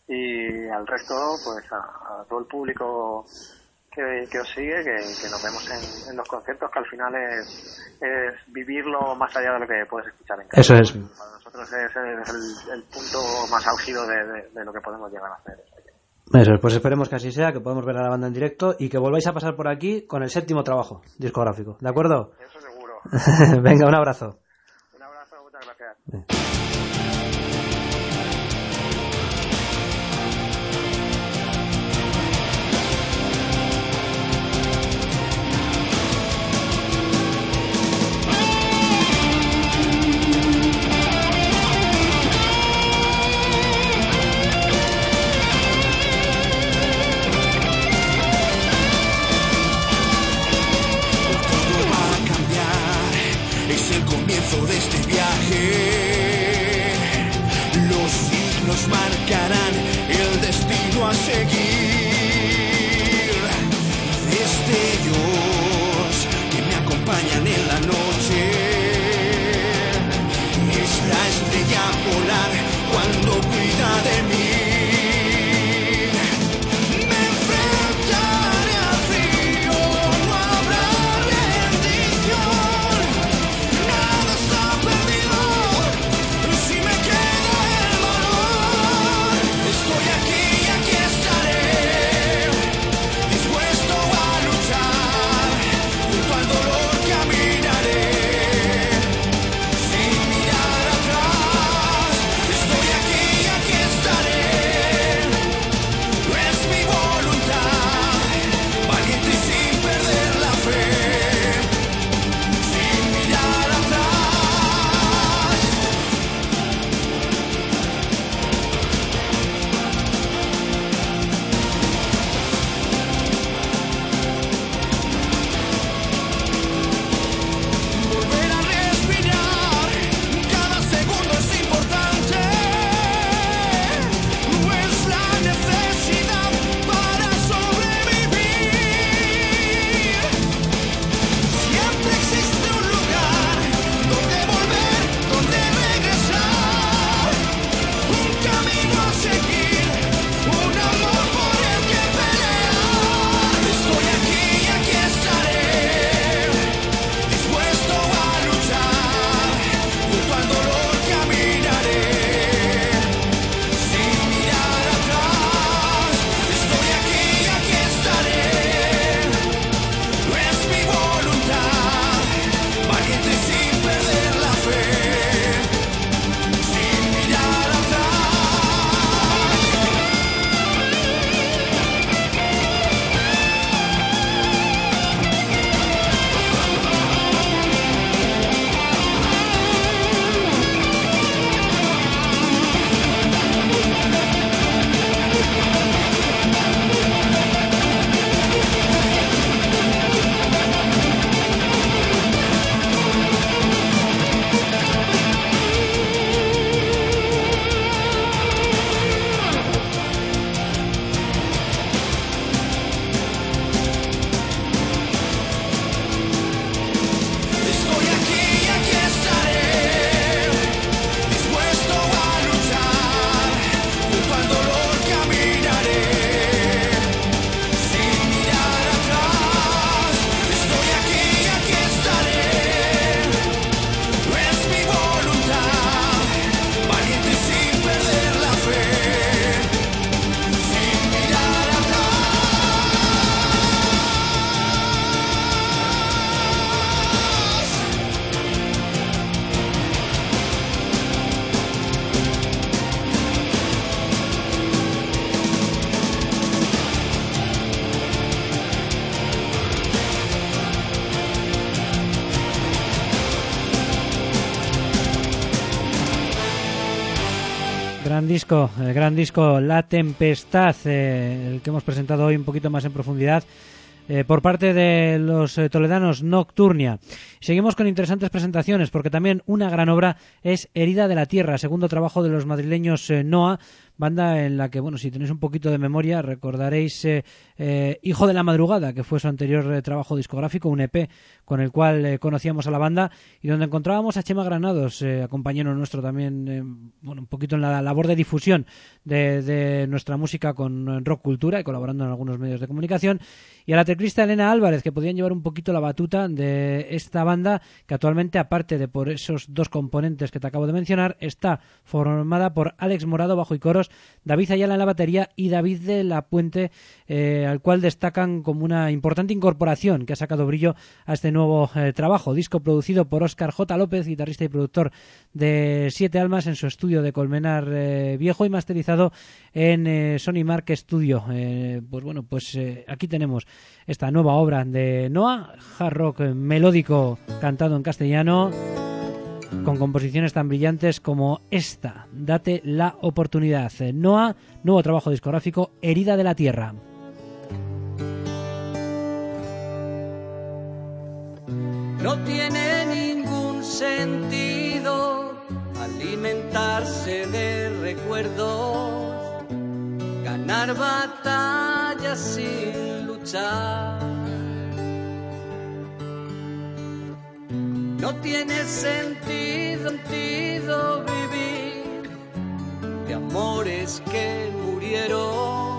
y al resto, pues a, a todo el público que, que os sigue, que, que nos vemos en, en los conciertos, que al final es, es vivirlo más allá de lo que puedes escuchar en casa. Eso es. Para nosotros es, es el, el punto más álgido de, de, de lo que podemos llegar a hacer. Eso es, pues esperemos que así sea, que podamos ver a la banda en directo y que volváis a pasar por aquí con el séptimo trabajo discográfico, ¿de acuerdo? Eso seguro. Venga, un abrazo. Un abrazo, muchas gracias. Bien. De este viaje, los signos marcarán el destino a seguir. Destellos que me acompañan en la noche, es la estrella polar cuando cuida de mí. Estoy aquí y aquí estaré. Gran disco, el gran disco La Tempestad, eh, el que hemos presentado hoy un poquito más en profundidad. Eh, por parte de los eh, toledanos Nocturnia. Seguimos con interesantes presentaciones porque también una gran obra es Herida de la Tierra, segundo trabajo de los madrileños eh, Noa, banda en la que, bueno, si tenéis un poquito de memoria recordaréis eh, eh, Hijo de la Madrugada, que fue su anterior eh, trabajo discográfico, un E P con el cual eh, conocíamos a la banda y donde encontrábamos a Chema Granados, eh, compañero nuestro también, eh, bueno, un poquito en la labor de difusión de, de nuestra música con Rock Cultura y colaborando en algunos medios de comunicación, y a la teclista Elena Álvarez, que podían llevar un poquito la batuta de esta banda que actualmente, aparte de por esos dos componentes que te acabo de mencionar, está formada por Alex Morado bajo y coros, David Ayala en la batería y David de la Puente, eh, al cual destacan como una importante incorporación que ha sacado brillo a este nuevo eh, trabajo. Disco producido por Óscar J. López, guitarrista y productor de Siete Almas, en su estudio de Colmenar eh, Viejo, y masterizado en eh, Sony Mark Studio. Eh, pues bueno, pues eh, aquí tenemos esta nueva obra de Noa, hard rock melódico cantado en castellano, con composiciones tan brillantes como esta. Date la oportunidad. Noa, nuevo trabajo discográfico, Herida de la Tierra. No tiene ningún sentido alimentarse de recuerdos, ganar batallas sin luchar. No tiene sentido, sentido vivir de amores que murieron,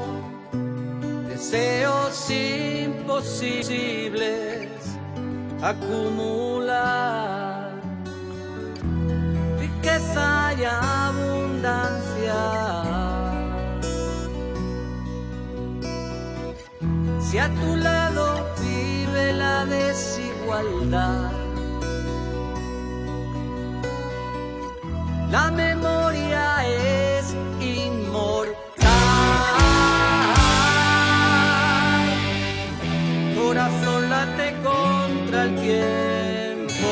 deseos imposibles acumular, riqueza y abundancia. Si a tu lado vive la desigualdad, la memoria es inmortal. Corazón late contra el tiempo.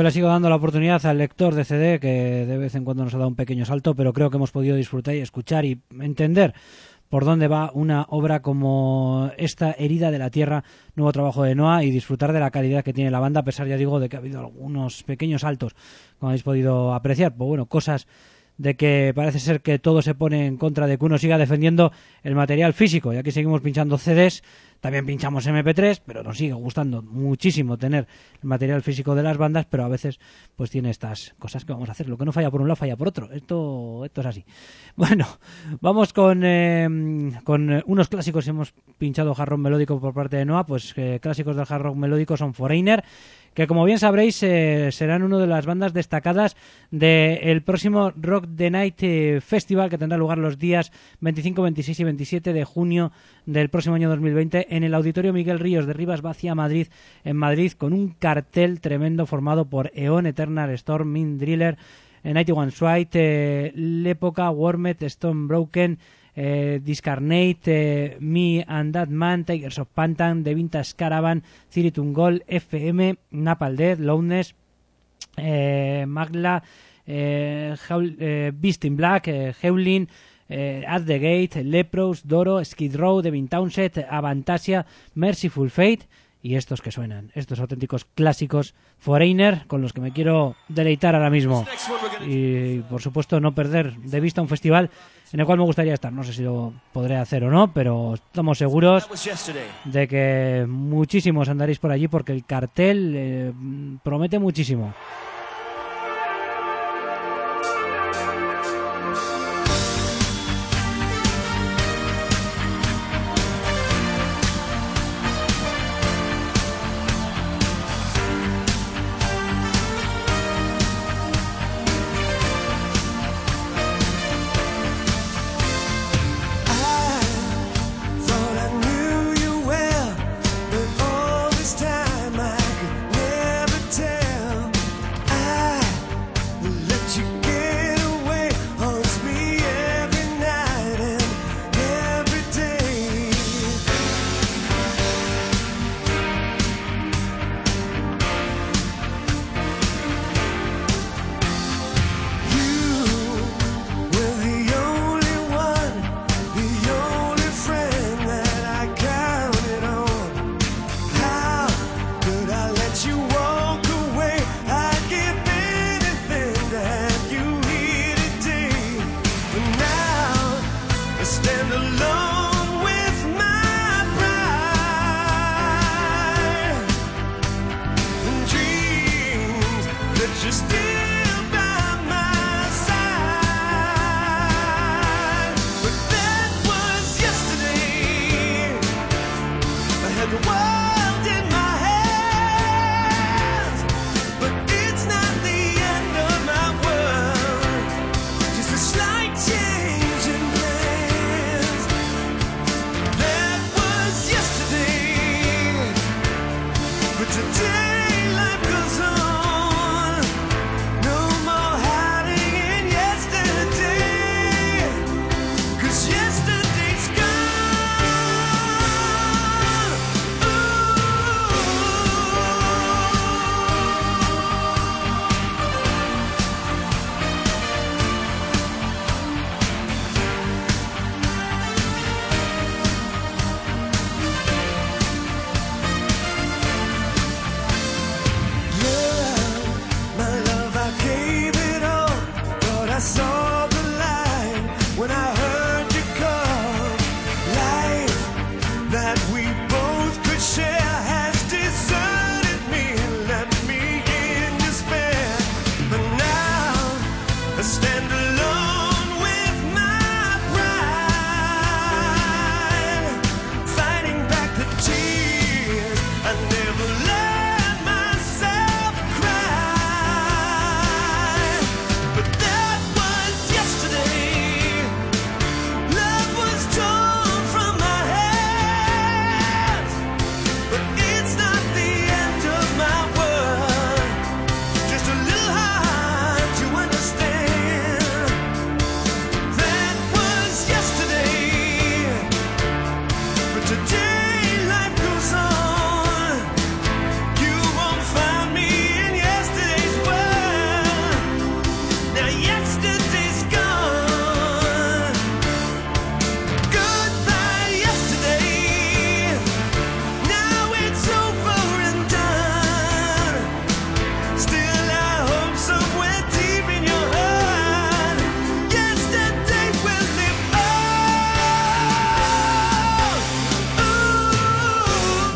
le sigo dando la oportunidad al lector de C D, que de vez en cuando nos ha dado un pequeño salto, pero creo que hemos podido disfrutar y escuchar y entender por dónde va una obra como esta, Herida de la Tierra, nuevo trabajo de Noah, y disfrutar de la calidad que tiene la banda, a pesar, ya digo, de que ha habido algunos pequeños saltos, como habéis podido apreciar. Pues bueno, cosas de que parece ser que todo se pone en contra de que uno siga defendiendo el material físico, y aquí seguimos pinchando C Ds, también pinchamos eme pe tres, pero nos sigue gustando muchísimo tener el material físico de las bandas, pero a veces pues tiene estas cosas que vamos a hacer, lo que no falla por un lado falla por otro, esto esto es así. Bueno, vamos con eh, con unos clásicos. Hemos pinchado hard rock melódico por parte de Noah, pues eh, clásicos del hard rock melódico son Foreigner, que como bien sabréis eh, serán una de las bandas destacadas del próximo Rock the Night eh, Festival, que tendrá lugar los días veinticinco, veintiséis y veintisiete de junio del próximo año dos mil veinte en el Auditorio Miguel Ríos de Rivas Vacia, Madrid, en Madrid, con un cartel tremendo formado por Eon, Eternal Storm, Mind Driller, eh, noventa y uno Swipe, eh, L'Epoca, Wormet, Stone Broken, Eh, Discarnate, eh, Me and That Man, Tigers of Pantan, The Vintage Caravan, Ciritun Gold, F M, Napalm Death, Loudness, eh, Magla, eh, Heul, eh, Beast in Black, eh, Hewlin, eh, At the Gate, Lepros, Doro, Skid Row, Devin Townsend, Avantasia, Merciful Fate y estos que suenan, estos auténticos clásicos Foreigner, con los que me quiero deleitar ahora mismo. Y por supuesto no perder de vista un festival en el cual me gustaría estar. No sé si lo podré hacer o no, pero estamos seguros de que muchísimos andaréis por allí, porque el cartel eh, promete muchísimo. All this time I could never tell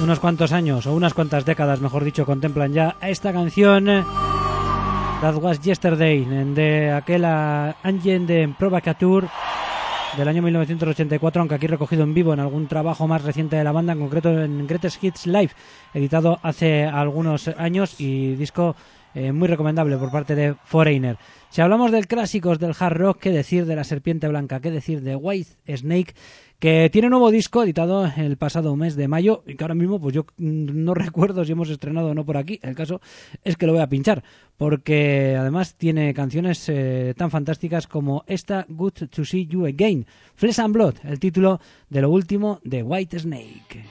unos cuantos años, o unas cuantas décadas, mejor dicho, contemplan ya a esta canción That Was Yesterday, de aquella Angel de Provocateur del año mil novecientos ochenta y cuatro, aunque aquí recogido en vivo en algún trabajo más reciente de la banda, en concreto en Greatest Hits Live, editado hace algunos años, y disco eh, muy recomendable por parte de Foreigner. Si hablamos del clásicos del hard rock, qué decir de La Serpiente Blanca, qué decir de White Snake, que tiene nuevo disco editado el pasado mes de mayo y que ahora mismo pues yo no recuerdo si hemos estrenado o no por aquí. El caso es que lo voy a pinchar, porque además tiene canciones eh, tan fantásticas como esta, Good to See You Again, Flesh and Blood, el título de lo último de White Snake.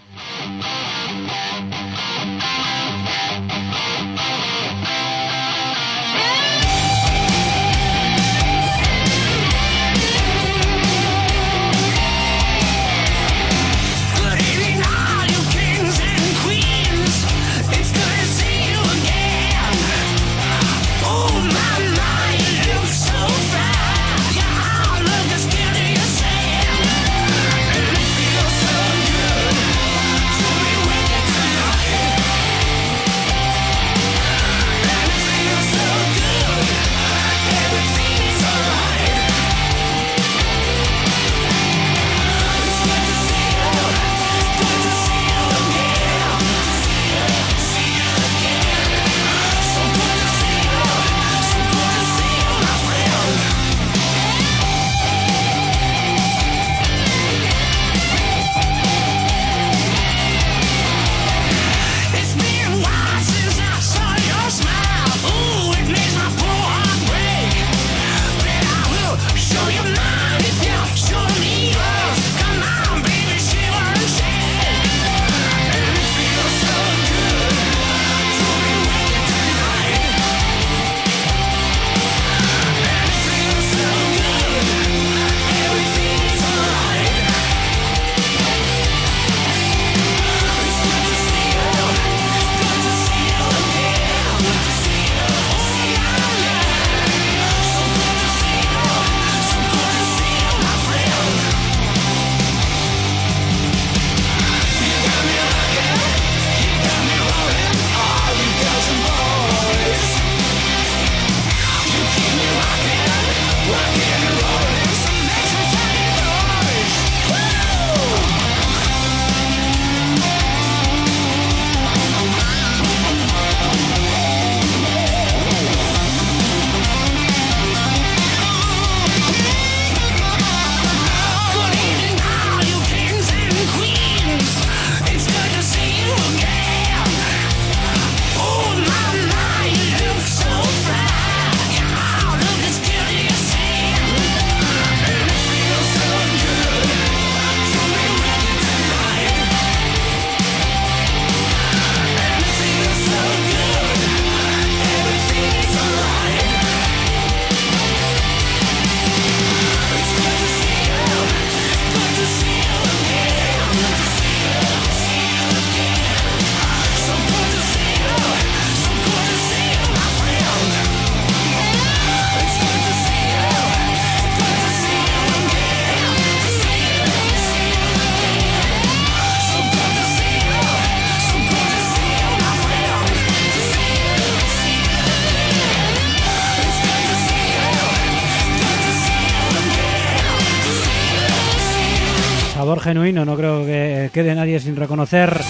Genuino, no creo que quede nadie sin reconocer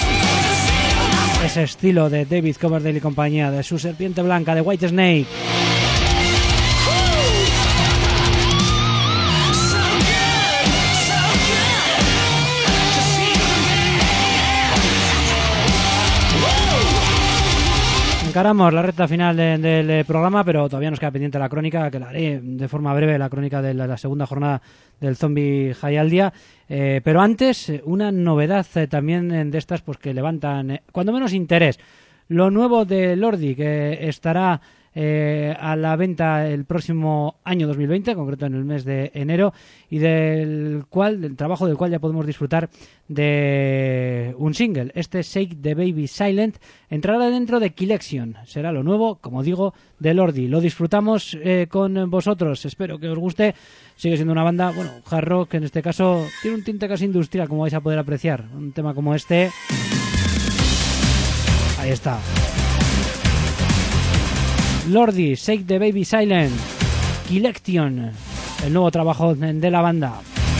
ese estilo de David Coverdale y compañía, de su Serpiente Blanca, de White Snake. Encaramos la recta final de, del programa, pero todavía nos queda pendiente la crónica, que la haré de forma breve, la crónica de la, la segunda jornada del Zombie Jaialdia. Eh, pero antes, una novedad eh, también de estas pues que levantan, eh, cuando menos interés. Lo nuevo de Lordi, que estará eh, a la venta el próximo año dos mil veinte, en concreto en el mes de enero, y del cual, del trabajo del cual ya podemos disfrutar de un single. Este Shake the Baby Silent entrará dentro de Kilection. Será lo nuevo, como digo, de Lordi. Lo disfrutamos eh, con vosotros. Espero que os guste. Sigue siendo una banda, bueno, hard rock, que en este caso tiene un tinte casi industrial, como vais a poder apreciar. Un tema como este Ahí está. Lordi, Shake the Baby Silent. Kilection, el nuevo trabajo de la banda.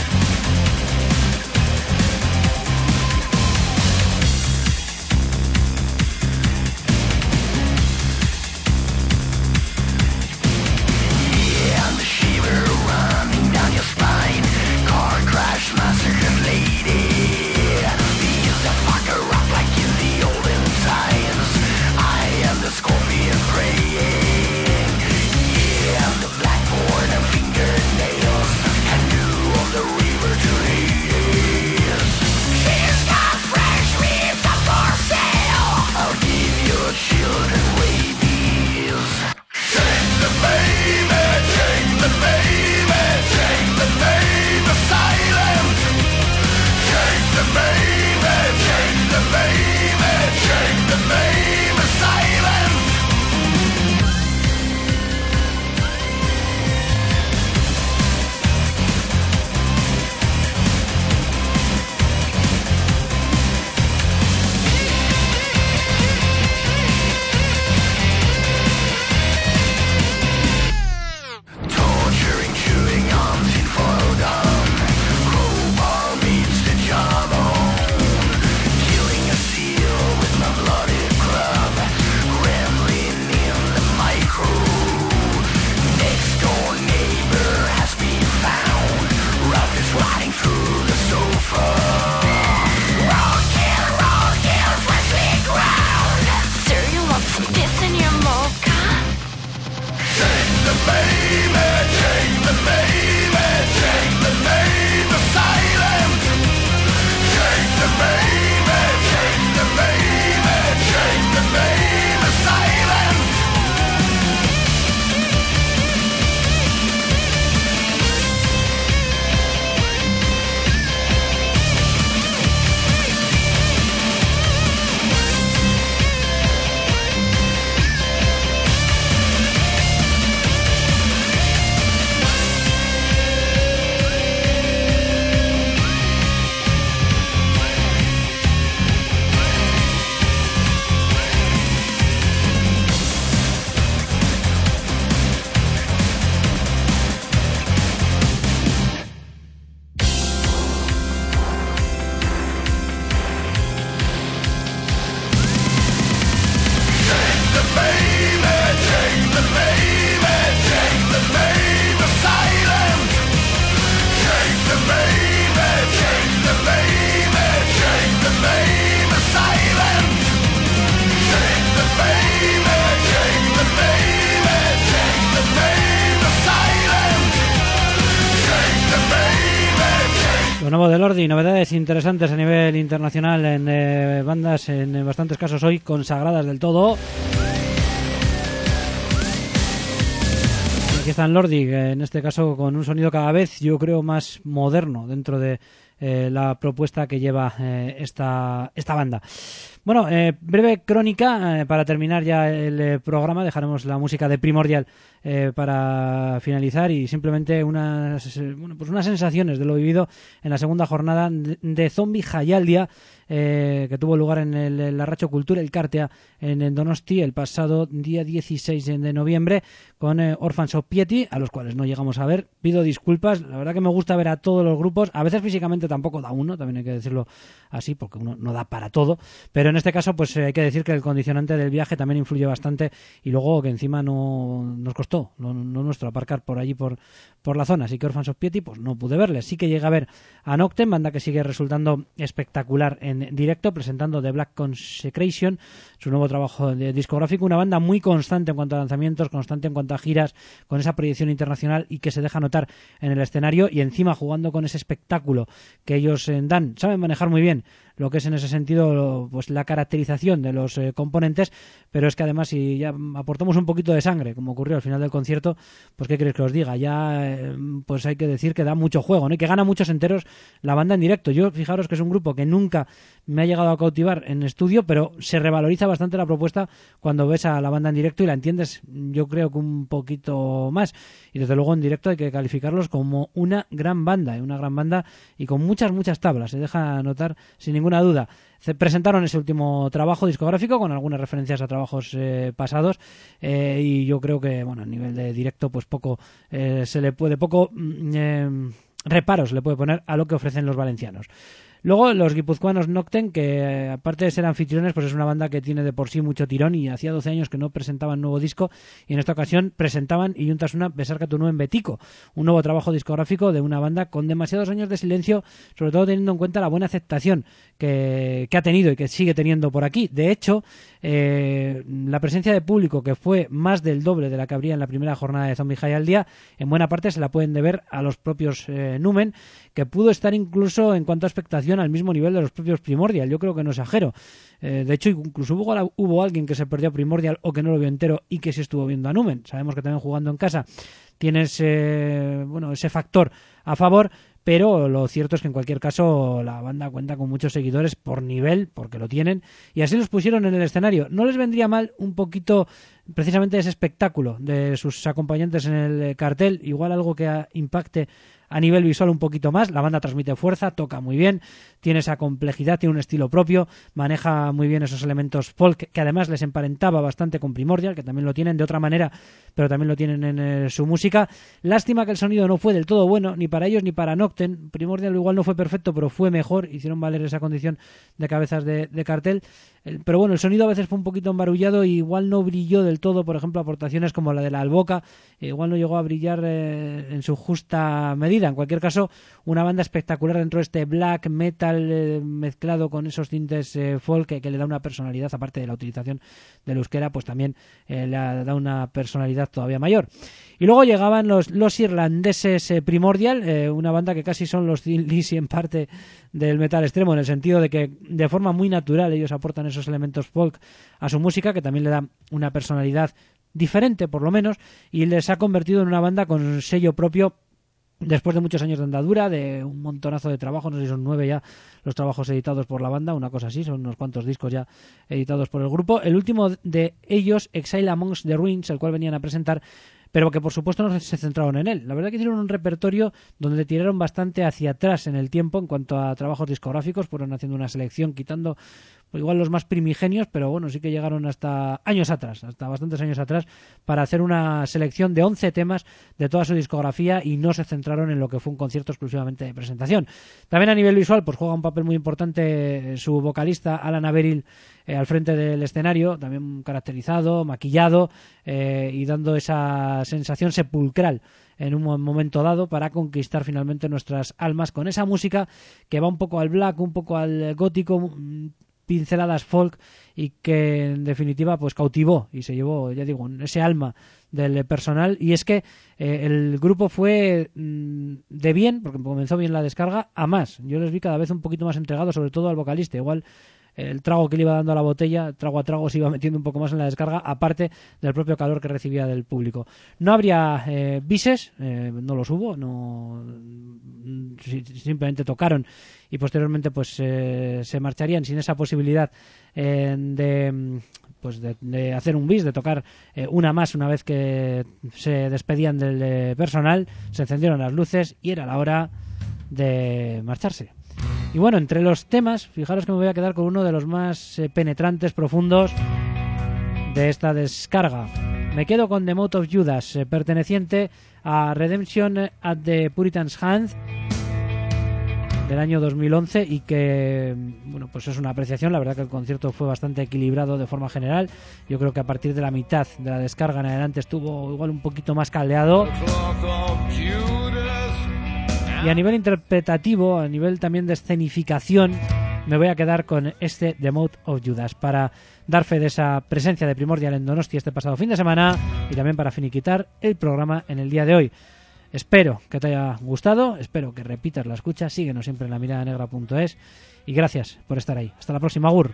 Lo nuevo de Lordi, novedades interesantes a nivel internacional en eh, bandas, en, en bastantes casos hoy consagradas del todo. Aquí están Lordi, en este caso con un sonido cada vez, yo creo, más moderno dentro de eh, la propuesta que lleva eh, esta, esta banda. Bueno, eh, breve crónica eh, para terminar ya el eh, programa. Dejaremos la música de Primordial eh, para finalizar y simplemente unas, eh, bueno, pues unas sensaciones de lo vivido en la segunda jornada de, de Zombie Jaialdia, eh, que tuvo lugar en el, el Larracho Cultura, el Cártea, en, en Donosti, el pasado día dieciséis de noviembre, con eh, Orphans of Piety, a los cuales no llegamos a ver. Pido disculpas, la verdad que me gusta ver a todos los grupos. A veces físicamente tampoco da uno, también hay que decirlo así, porque uno no da para todo, pero en este caso pues eh, hay que decir que el condicionante del viaje también influye bastante, y luego que encima no nos costó lo, no nuestro aparcar por allí por, por la zona, así que Orphans of Piety pues no pude verles. Sí que llega a ver a Noctem, banda que sigue resultando espectacular en directo, presentando The Black Consecration, su nuevo trabajo de discográfico, una banda muy constante en cuanto a lanzamientos, constante en cuanto a giras, con esa proyección internacional y que se deja notar en el escenario, y encima jugando con ese espectáculo que ellos eh, dan. Saben manejar muy bien lo que es en ese sentido pues la caracterización de los eh, componentes, pero es que además si ya aportamos un poquito de sangre, como ocurrió al final del concierto, pues qué queréis que os diga, ya eh, pues hay que decir que da mucho juego, ¿no? Y que gana muchos enteros la banda en directo. Yo, fijaros que es un grupo que nunca me ha llegado a cautivar en estudio, pero se revaloriza bastante la propuesta cuando ves a la banda en directo y la entiendes, yo creo que un poquito más, y desde luego en directo hay que calificarlos como una gran banda, ¿eh? Una gran banda y con muchas, muchas tablas, se deja notar sin ninguna ninguna duda. Se presentaron ese último trabajo discográfico con algunas referencias a trabajos eh, pasados eh, y yo creo que, bueno, a nivel de directo, pues poco eh, se le puede, poco eh, reparos le puede poner a lo que ofrecen los valencianos. Luego los guipuzcoanos Nocten, que aparte de ser anfitriones, pues es una banda que tiene de por sí mucho tirón y hacía doce años que no presentaban nuevo disco y en esta ocasión presentaban y juntas una Besarka tu en Betico, un nuevo trabajo discográfico de una banda con demasiados años de silencio, sobre todo teniendo en cuenta la buena aceptación que, que ha tenido y que sigue teniendo por aquí. De hecho, eh, la presencia de público, que fue más del doble de la que habría en la primera jornada de Zombie High al día, en buena parte se la pueden deber a los propios eh, Numen, que pudo estar incluso en cuanto a expectación al mismo nivel de los propios Primordial. Yo creo que no exagero. Eh, de hecho, incluso hubo, hubo alguien que se perdió a Primordial o que no lo vio entero y que sí estuvo viendo a Numen. Sabemos que también jugando en casa tienes eh, bueno, ese factor a favor, pero lo cierto es que en cualquier caso la banda cuenta con muchos seguidores por nivel, porque lo tienen, y así los pusieron en el escenario. No les vendría mal un poquito precisamente ese espectáculo de sus acompañantes en el cartel, igual algo que impacte a nivel visual un poquito más. La banda transmite fuerza, toca muy bien, tiene esa complejidad, tiene un estilo propio, maneja muy bien esos elementos folk que además les emparentaba bastante con Primordial, que también lo tienen de otra manera, pero también lo tienen en eh, su música. Lástima que el sonido no fue del todo bueno, ni para ellos ni para Nocten. Primordial igual no fue perfecto, pero fue mejor, hicieron valer esa condición de cabezas de, de cartel. El, pero bueno, el sonido a veces fue un poquito embarullado y igual no brilló del todo, por ejemplo, aportaciones como la de la Alboca, igual no llegó a brillar eh, en su justa medida. En cualquier caso, una banda espectacular dentro de este black metal eh, mezclado con esos tintes eh, folk que, que le da una personalidad, aparte de la utilización del euskera, pues también eh, le da una personalidad todavía mayor. Y luego llegaban los, los irlandeses eh, Primordial, eh, una banda que casi son los Thin Lizzy en parte del metal extremo, en el sentido de que de forma muy natural ellos aportan esos elementos folk a su música, que también le da una personalidad diferente por lo menos, y les ha convertido en una banda con sello propio después de muchos años de andadura, de un montonazo de trabajos. No sé si son nueve ya los trabajos editados por la banda, una cosa así, son unos cuantos discos ya editados por el grupo. El último de ellos, Exile Amongst the Ruins, el cual venían a presentar, pero que por supuesto no se centraron en él. La verdad que hicieron un repertorio donde tiraron bastante hacia atrás en el tiempo en cuanto a trabajos discográficos, fueron haciendo una selección, quitando pues igual los más primigenios, pero bueno, sí que llegaron hasta años atrás, hasta bastantes años atrás, para hacer una selección de once temas de toda su discografía y no se centraron en lo que fue un concierto exclusivamente de presentación. También a nivel visual, pues juega un papel muy importante su vocalista Alan Averill eh, al frente del escenario, también caracterizado, maquillado eh, y dando esa sensación sepulcral en un momento dado para conquistar finalmente nuestras almas con esa música que va un poco al black, un poco al gótico, pinceladas folk, y que en definitiva pues cautivó y se llevó, ya digo, ese alma del personal. Y es que eh, el grupo fue mmm, de bien, porque comenzó bien la descarga, a más. Yo les vi cada vez un poquito más entregados, sobre todo al vocalista. Igual el trago que le iba dando a la botella, trago a trago, se iba metiendo un poco más en la descarga, aparte del propio calor que recibía del público. No habría eh, bises, eh, no los hubo, no simplemente tocaron y posteriormente pues eh, se marcharían sin esa posibilidad eh, de pues de, de hacer un bis, de tocar eh, una más una vez que se despedían del eh, personal. Se encendieron las luces y era la hora de marcharse. Y bueno, entre los temas, fijaros que me voy a quedar con uno de los más eh, penetrantes, profundos de esta descarga. Me quedo con The Mouth of Judas, eh, perteneciente a Redemption at the Puritan's Hand del año dos mil once, y que, bueno, pues es una apreciación. La verdad que el concierto fue bastante equilibrado de forma general. Yo creo que a partir de la mitad de la descarga en adelante estuvo igual un poquito más caldeado. Y a nivel interpretativo, a nivel también de escenificación, me voy a quedar con este The Mouth of Judas para dar fe de esa presencia de Primordial en Donosti este pasado fin de semana y también para finiquitar el programa en el día de hoy. Espero que te haya gustado, espero que repitas la escucha, síguenos siempre en la mirada negra punto es y gracias por estar ahí. Hasta la próxima, Agur.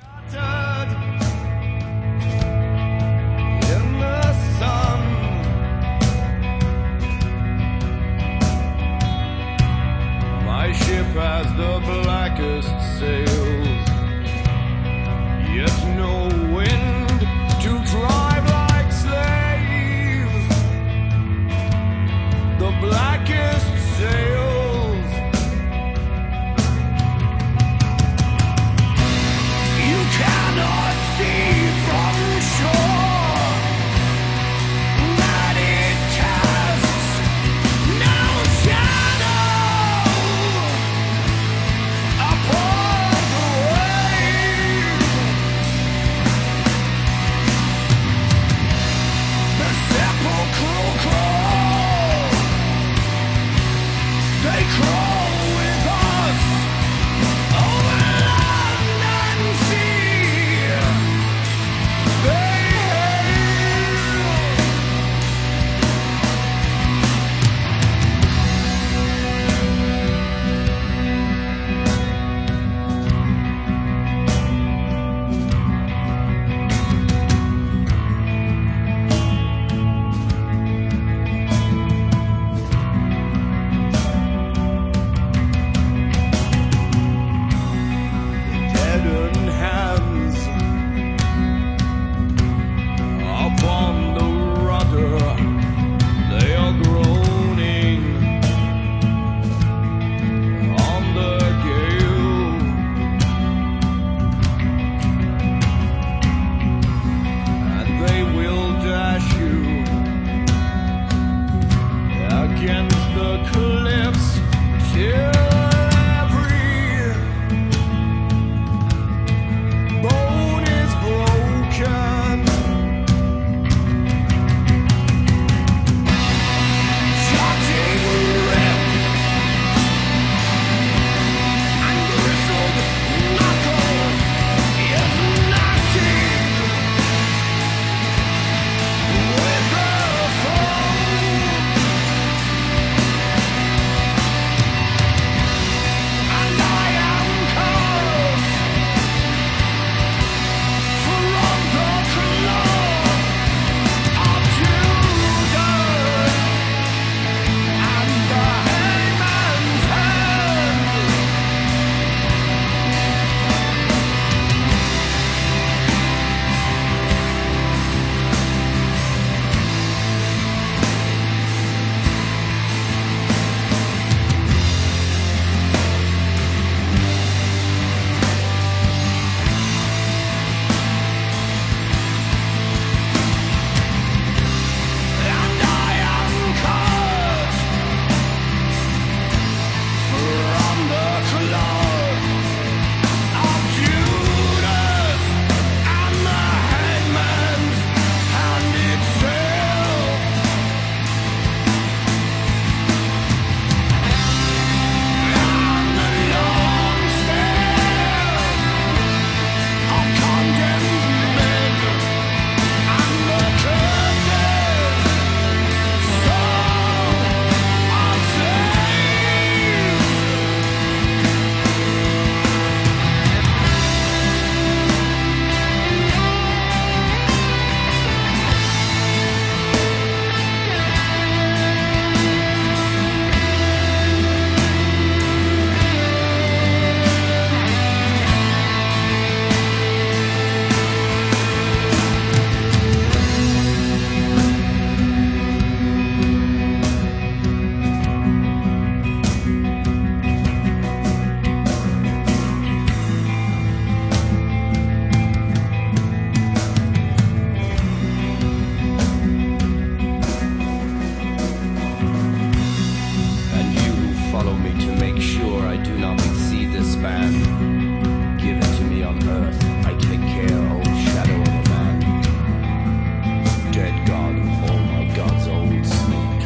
My ship has the blackest sails, yet no wind to drive like slaves. The blackest sails. apocalypse till every bone is broken. Shutting rip and grizzled knuckle is knocking with the foe. And I am cursed from the claw of Judas and the hangman's hand. And I am cursed from the claw of Judas and the hangman's hand itself. And the long stare of condemned men and the curtain song of slaves. And you who follow me to make sure I do not exceed this span, give it to me on earth. I take care, old shadow of a man. Dead god of all my gods, old snake.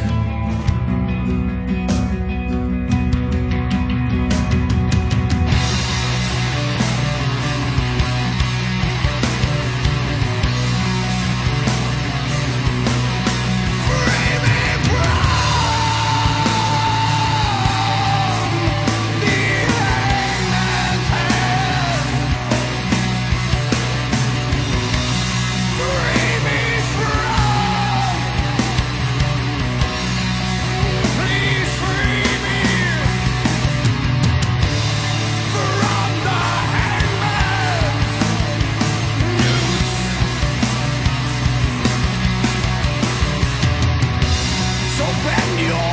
Free me from the hangman's hand. Free me from. Please free me from the hangman's noose. So bend your